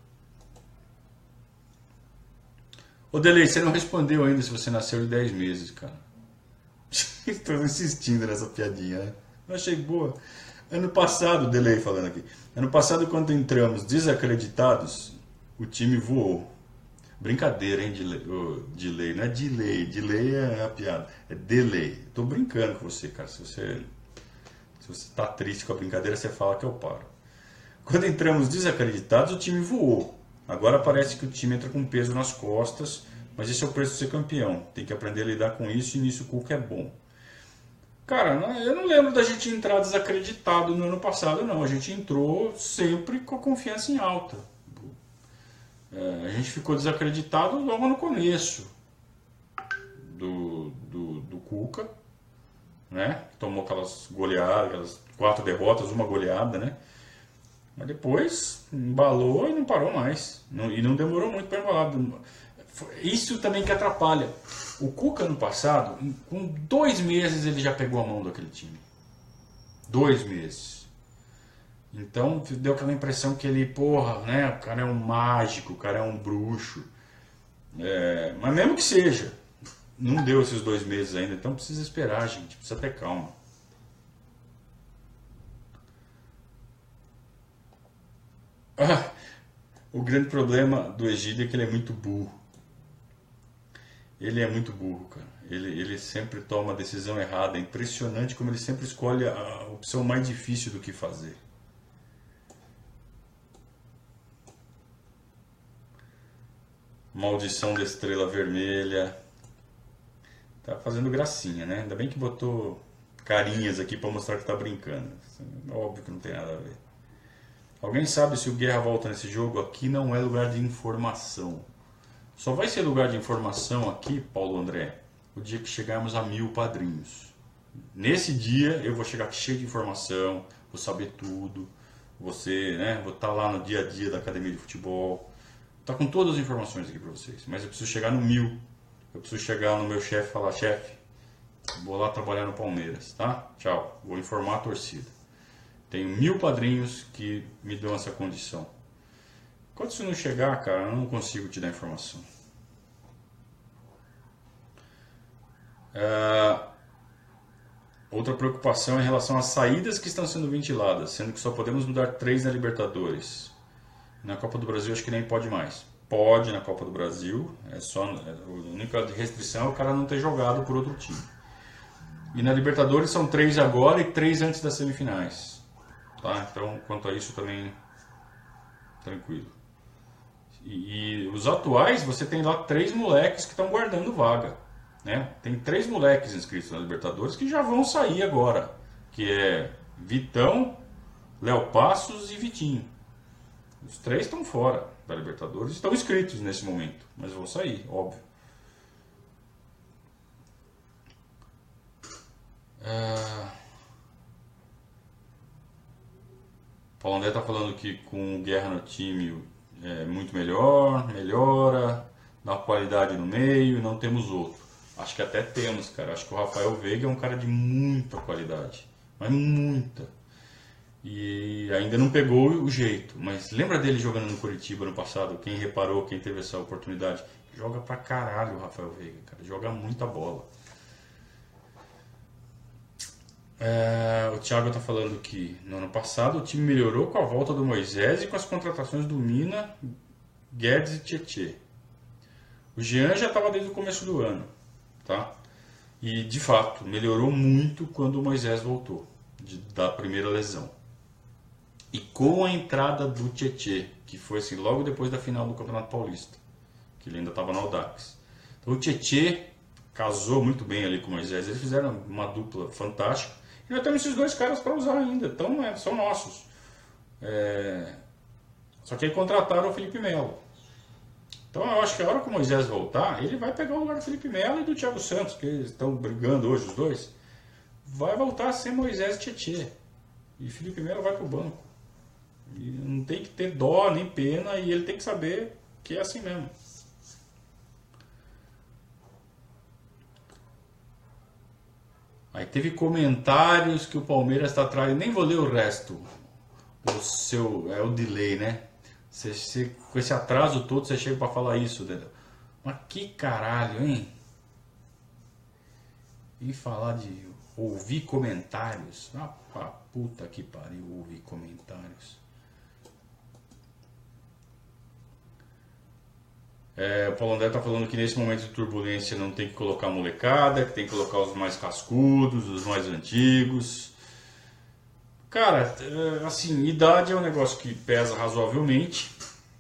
Ô Delei, você não respondeu ainda se você nasceu de dez meses, cara. Estou insistindo nessa piadinha, né? Eu achei boa. Ano passado, Delei falando aqui. Ano passado, quando entramos desacreditados, o time voou. Brincadeira, hein, Delay? Oh, delay. Não é delay. Delay é a piada. É delay. Tô brincando com você, cara. Se você, se você tá triste com a brincadeira, você fala que eu paro. Quando entramos desacreditados, o time voou. Agora parece que o time entra com peso nas costas, mas esse é o preço de ser campeão. Tem que aprender a lidar com isso e nisso o Cuca é bom. Cara, eu não lembro da gente entrar desacreditado no ano passado, não. A gente entrou sempre com a confiança em alta. É, a gente ficou desacreditado logo no começo do, do, do Cuca, né? Tomou aquelas goleadas, aquelas quatro derrotas, uma goleada, né? Mas depois embalou e não parou mais. Não, e não demorou muito para embalar. Isso também que atrapalha. O Cuca no passado, com dois meses ele já pegou a mão daquele time. Dois meses. Então deu aquela impressão que ele, porra, né? O cara é um mágico, o cara é um bruxo. É, mas mesmo que seja, não deu esses dois meses ainda. Então precisa esperar, gente. Precisa ter calma. Ah, o grande problema do Egídio é que ele é muito burro. Ele é muito burro, cara. Ele, ele sempre toma a decisão errada. É impressionante como ele sempre escolhe a opção mais difícil do que fazer. Maldição da Estrela Vermelha. Tá fazendo gracinha, né? Ainda bem que botou carinhas aqui pra mostrar que tá brincando. Óbvio que não tem nada a ver. Alguém sabe se o Guerra volta nesse jogo? Aqui não é lugar de informação. Só vai ser lugar de informação aqui, Paulo André, o dia que chegarmos a mil padrinhos. Nesse dia eu vou chegar aqui cheio de informação, vou saber tudo. Você, né? Vou estar lá no dia a dia da academia de futebol. Tá com todas as informações aqui para vocês. Mas eu preciso chegar no mil. Eu preciso chegar no meu chefe e falar, chefe, vou lá trabalhar no Palmeiras, tá? Tchau. Vou informar a torcida. Tenho mil padrinhos que me dão essa condição. Quando isso não chegar, cara, eu não consigo te dar informação. É... Outra preocupação é em relação às saídas que estão sendo ventiladas, sendo que só podemos mudar três na Libertadores. Na Copa do Brasil acho que nem pode mais. Pode na Copa do Brasil, é só, a única restrição é o cara não ter jogado por outro time. E na Libertadores são três agora e três antes das semifinais. Tá? Então, quanto a isso também, tranquilo. E, e os atuais, você tem lá três moleques que estão guardando vaga. Né? Tem três moleques inscritos na Libertadores que já vão sair agora. Que é Vitão, Léo Passos e Vitinho. Os três estão fora da Libertadores, estão inscritos nesse momento, mas vão sair, óbvio. É... Paulo André está falando que com o Guerra no time é muito melhor, melhora, dá qualidade no meio e não temos outro. Acho que até temos, cara. Acho que o Rafael Veiga é um cara de muita qualidade. mas muita. E ainda não pegou o jeito. Mas lembra dele jogando no Curitiba no passado? Quem reparou, quem teve essa oportunidade? Joga pra caralho o Rafael Veiga, cara. Joga muita bola. É, o Thiago tá falando que no ano passado o time melhorou com a volta do Moisés e com as contratações do Mina, Guedes e Tietê. O Jean já estava desde o começo do ano, tá? E de fato melhorou muito quando o Moisés voltou de, da primeira lesão. E com a entrada do Tietê, que foi assim logo depois da final do Campeonato Paulista, que ele ainda estava no Audax. Então o Tietê casou muito bem ali com o Moisés. Eles fizeram uma dupla fantástica. E nós temos esses dois caras para usar ainda, então é, são nossos. É... Só que aí contrataram o Felipe Melo. Então eu acho que a hora que o Moisés voltar, ele vai pegar o lugar do Felipe Melo e do Thiago Santos, que eles estão brigando hoje os dois. Vai voltar a ser Moisés e Tietê. E Felipe Melo vai para o banco. E não tem que ter dó nem pena, e ele tem que saber que é assim mesmo. Aí teve comentários que o Palmeiras está atrás. Nem vou ler o resto. O seu é o delay, né? Você, você, com esse atraso todo você chega para falar isso, né? Mas que caralho, hein? E falar de ouvir comentários. Ah, pra puta que pariu, ouvir comentários. É, o Paulo André está falando que nesse momento de turbulência não tem que colocar molecada, que tem que colocar os mais cascudos, os mais antigos. Cara, assim, idade é um negócio que pesa razoavelmente,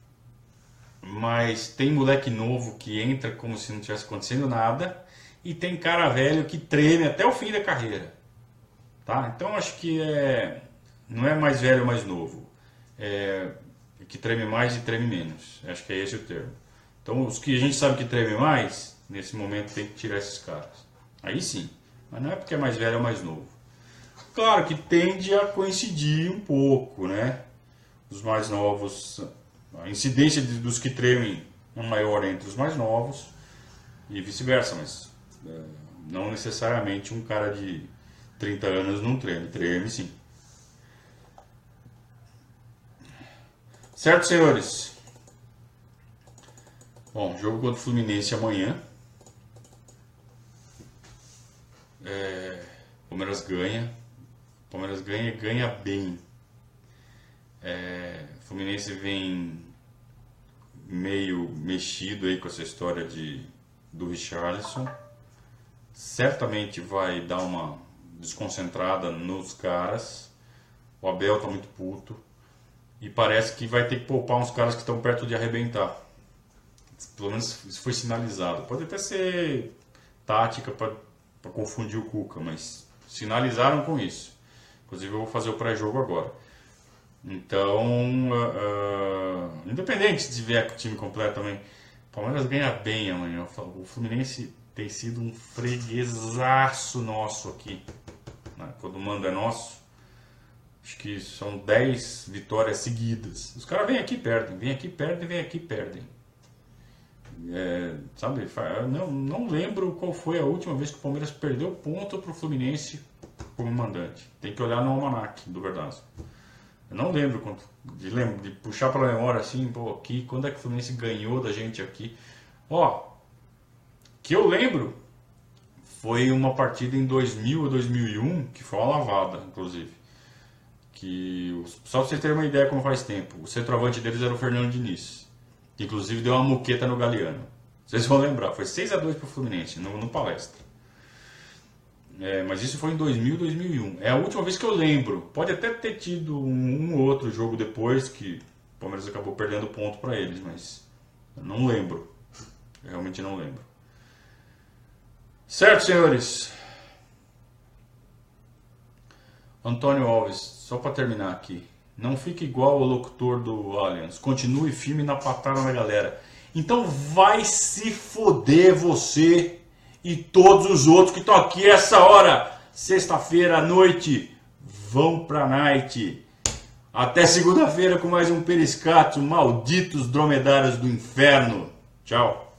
mas tem moleque novo que entra como se não tivesse acontecendo nada, e tem cara velho que treme até o fim da carreira. Tá? Então acho que é, não é mais velho ou mais novo, é que treme mais e treme menos. Acho que é esse o termo. Então os que a gente sabe que treme mais, nesse momento tem que tirar esses caras. Aí sim, mas não é porque é mais velho ou mais novo. Claro que tende a coincidir um pouco, né? Os mais novos, a incidência dos que tremem é maior entre os mais novos e vice-versa, mas é, não necessariamente um cara de trinta anos não treme, treme sim. Certo, senhores? Bom, jogo contra o Fluminense amanhã. É, Palmeiras ganha. Palmeiras ganha e ganha bem. É, Fluminense vem meio mexido aí com essa história de, do Richarlison. Certamente vai dar uma desconcentrada nos caras. O Abel tá muito puto. E parece que vai ter que poupar uns caras que estão perto de arrebentar. Pelo menos isso foi sinalizado. Pode até ser tática para confundir o Cuca, mas sinalizaram com isso. Inclusive eu vou fazer o pré-jogo agora. Então, uh, uh, independente se tiver com o time completo também, o Palmeiras ganha bem amanhã. O Fluminense tem sido um freguesaço nosso aqui. Né? Quando o mando é nosso, acho que são dez vitórias seguidas. Os caras vêm aqui e perdem, vêm aqui e perdem, vêm aqui e perdem. É, sabe, eu não, não lembro qual foi a última vez que o Palmeiras perdeu ponto para o Fluminense como mandante. Tem que olhar no almanac do Verdazo. Eu não lembro de, de puxar para a memória assim, pô, aqui, quando é que o Fluminense ganhou da gente aqui. Ó, que eu lembro foi uma partida em dois mil ou dois mil e um, que foi uma lavada, inclusive. Que, só para vocês terem uma ideia como faz tempo, o centroavante deles era o Fernando Diniz. Inclusive deu uma muqueta no Galeano. Vocês vão lembrar, foi seis a dois para o Fluminense, no, no Palestra. É, mas isso foi em dois mil, dois mil e um. É a última vez que eu lembro. Pode até ter tido um, um outro jogo depois que o Palmeiras acabou perdendo ponto para eles, mas eu não lembro. Eu realmente não lembro. Certo, senhores? Antônio Alves, só para terminar aqui. Não fique igual ao locutor do Allianz. Continue firme na patada da galera. Então vai se foder você e todos os outros que estão aqui essa hora. Sexta-feira à noite. Vão pra night. Até segunda-feira com mais um Periscato. Malditos dromedários do inferno. Tchau.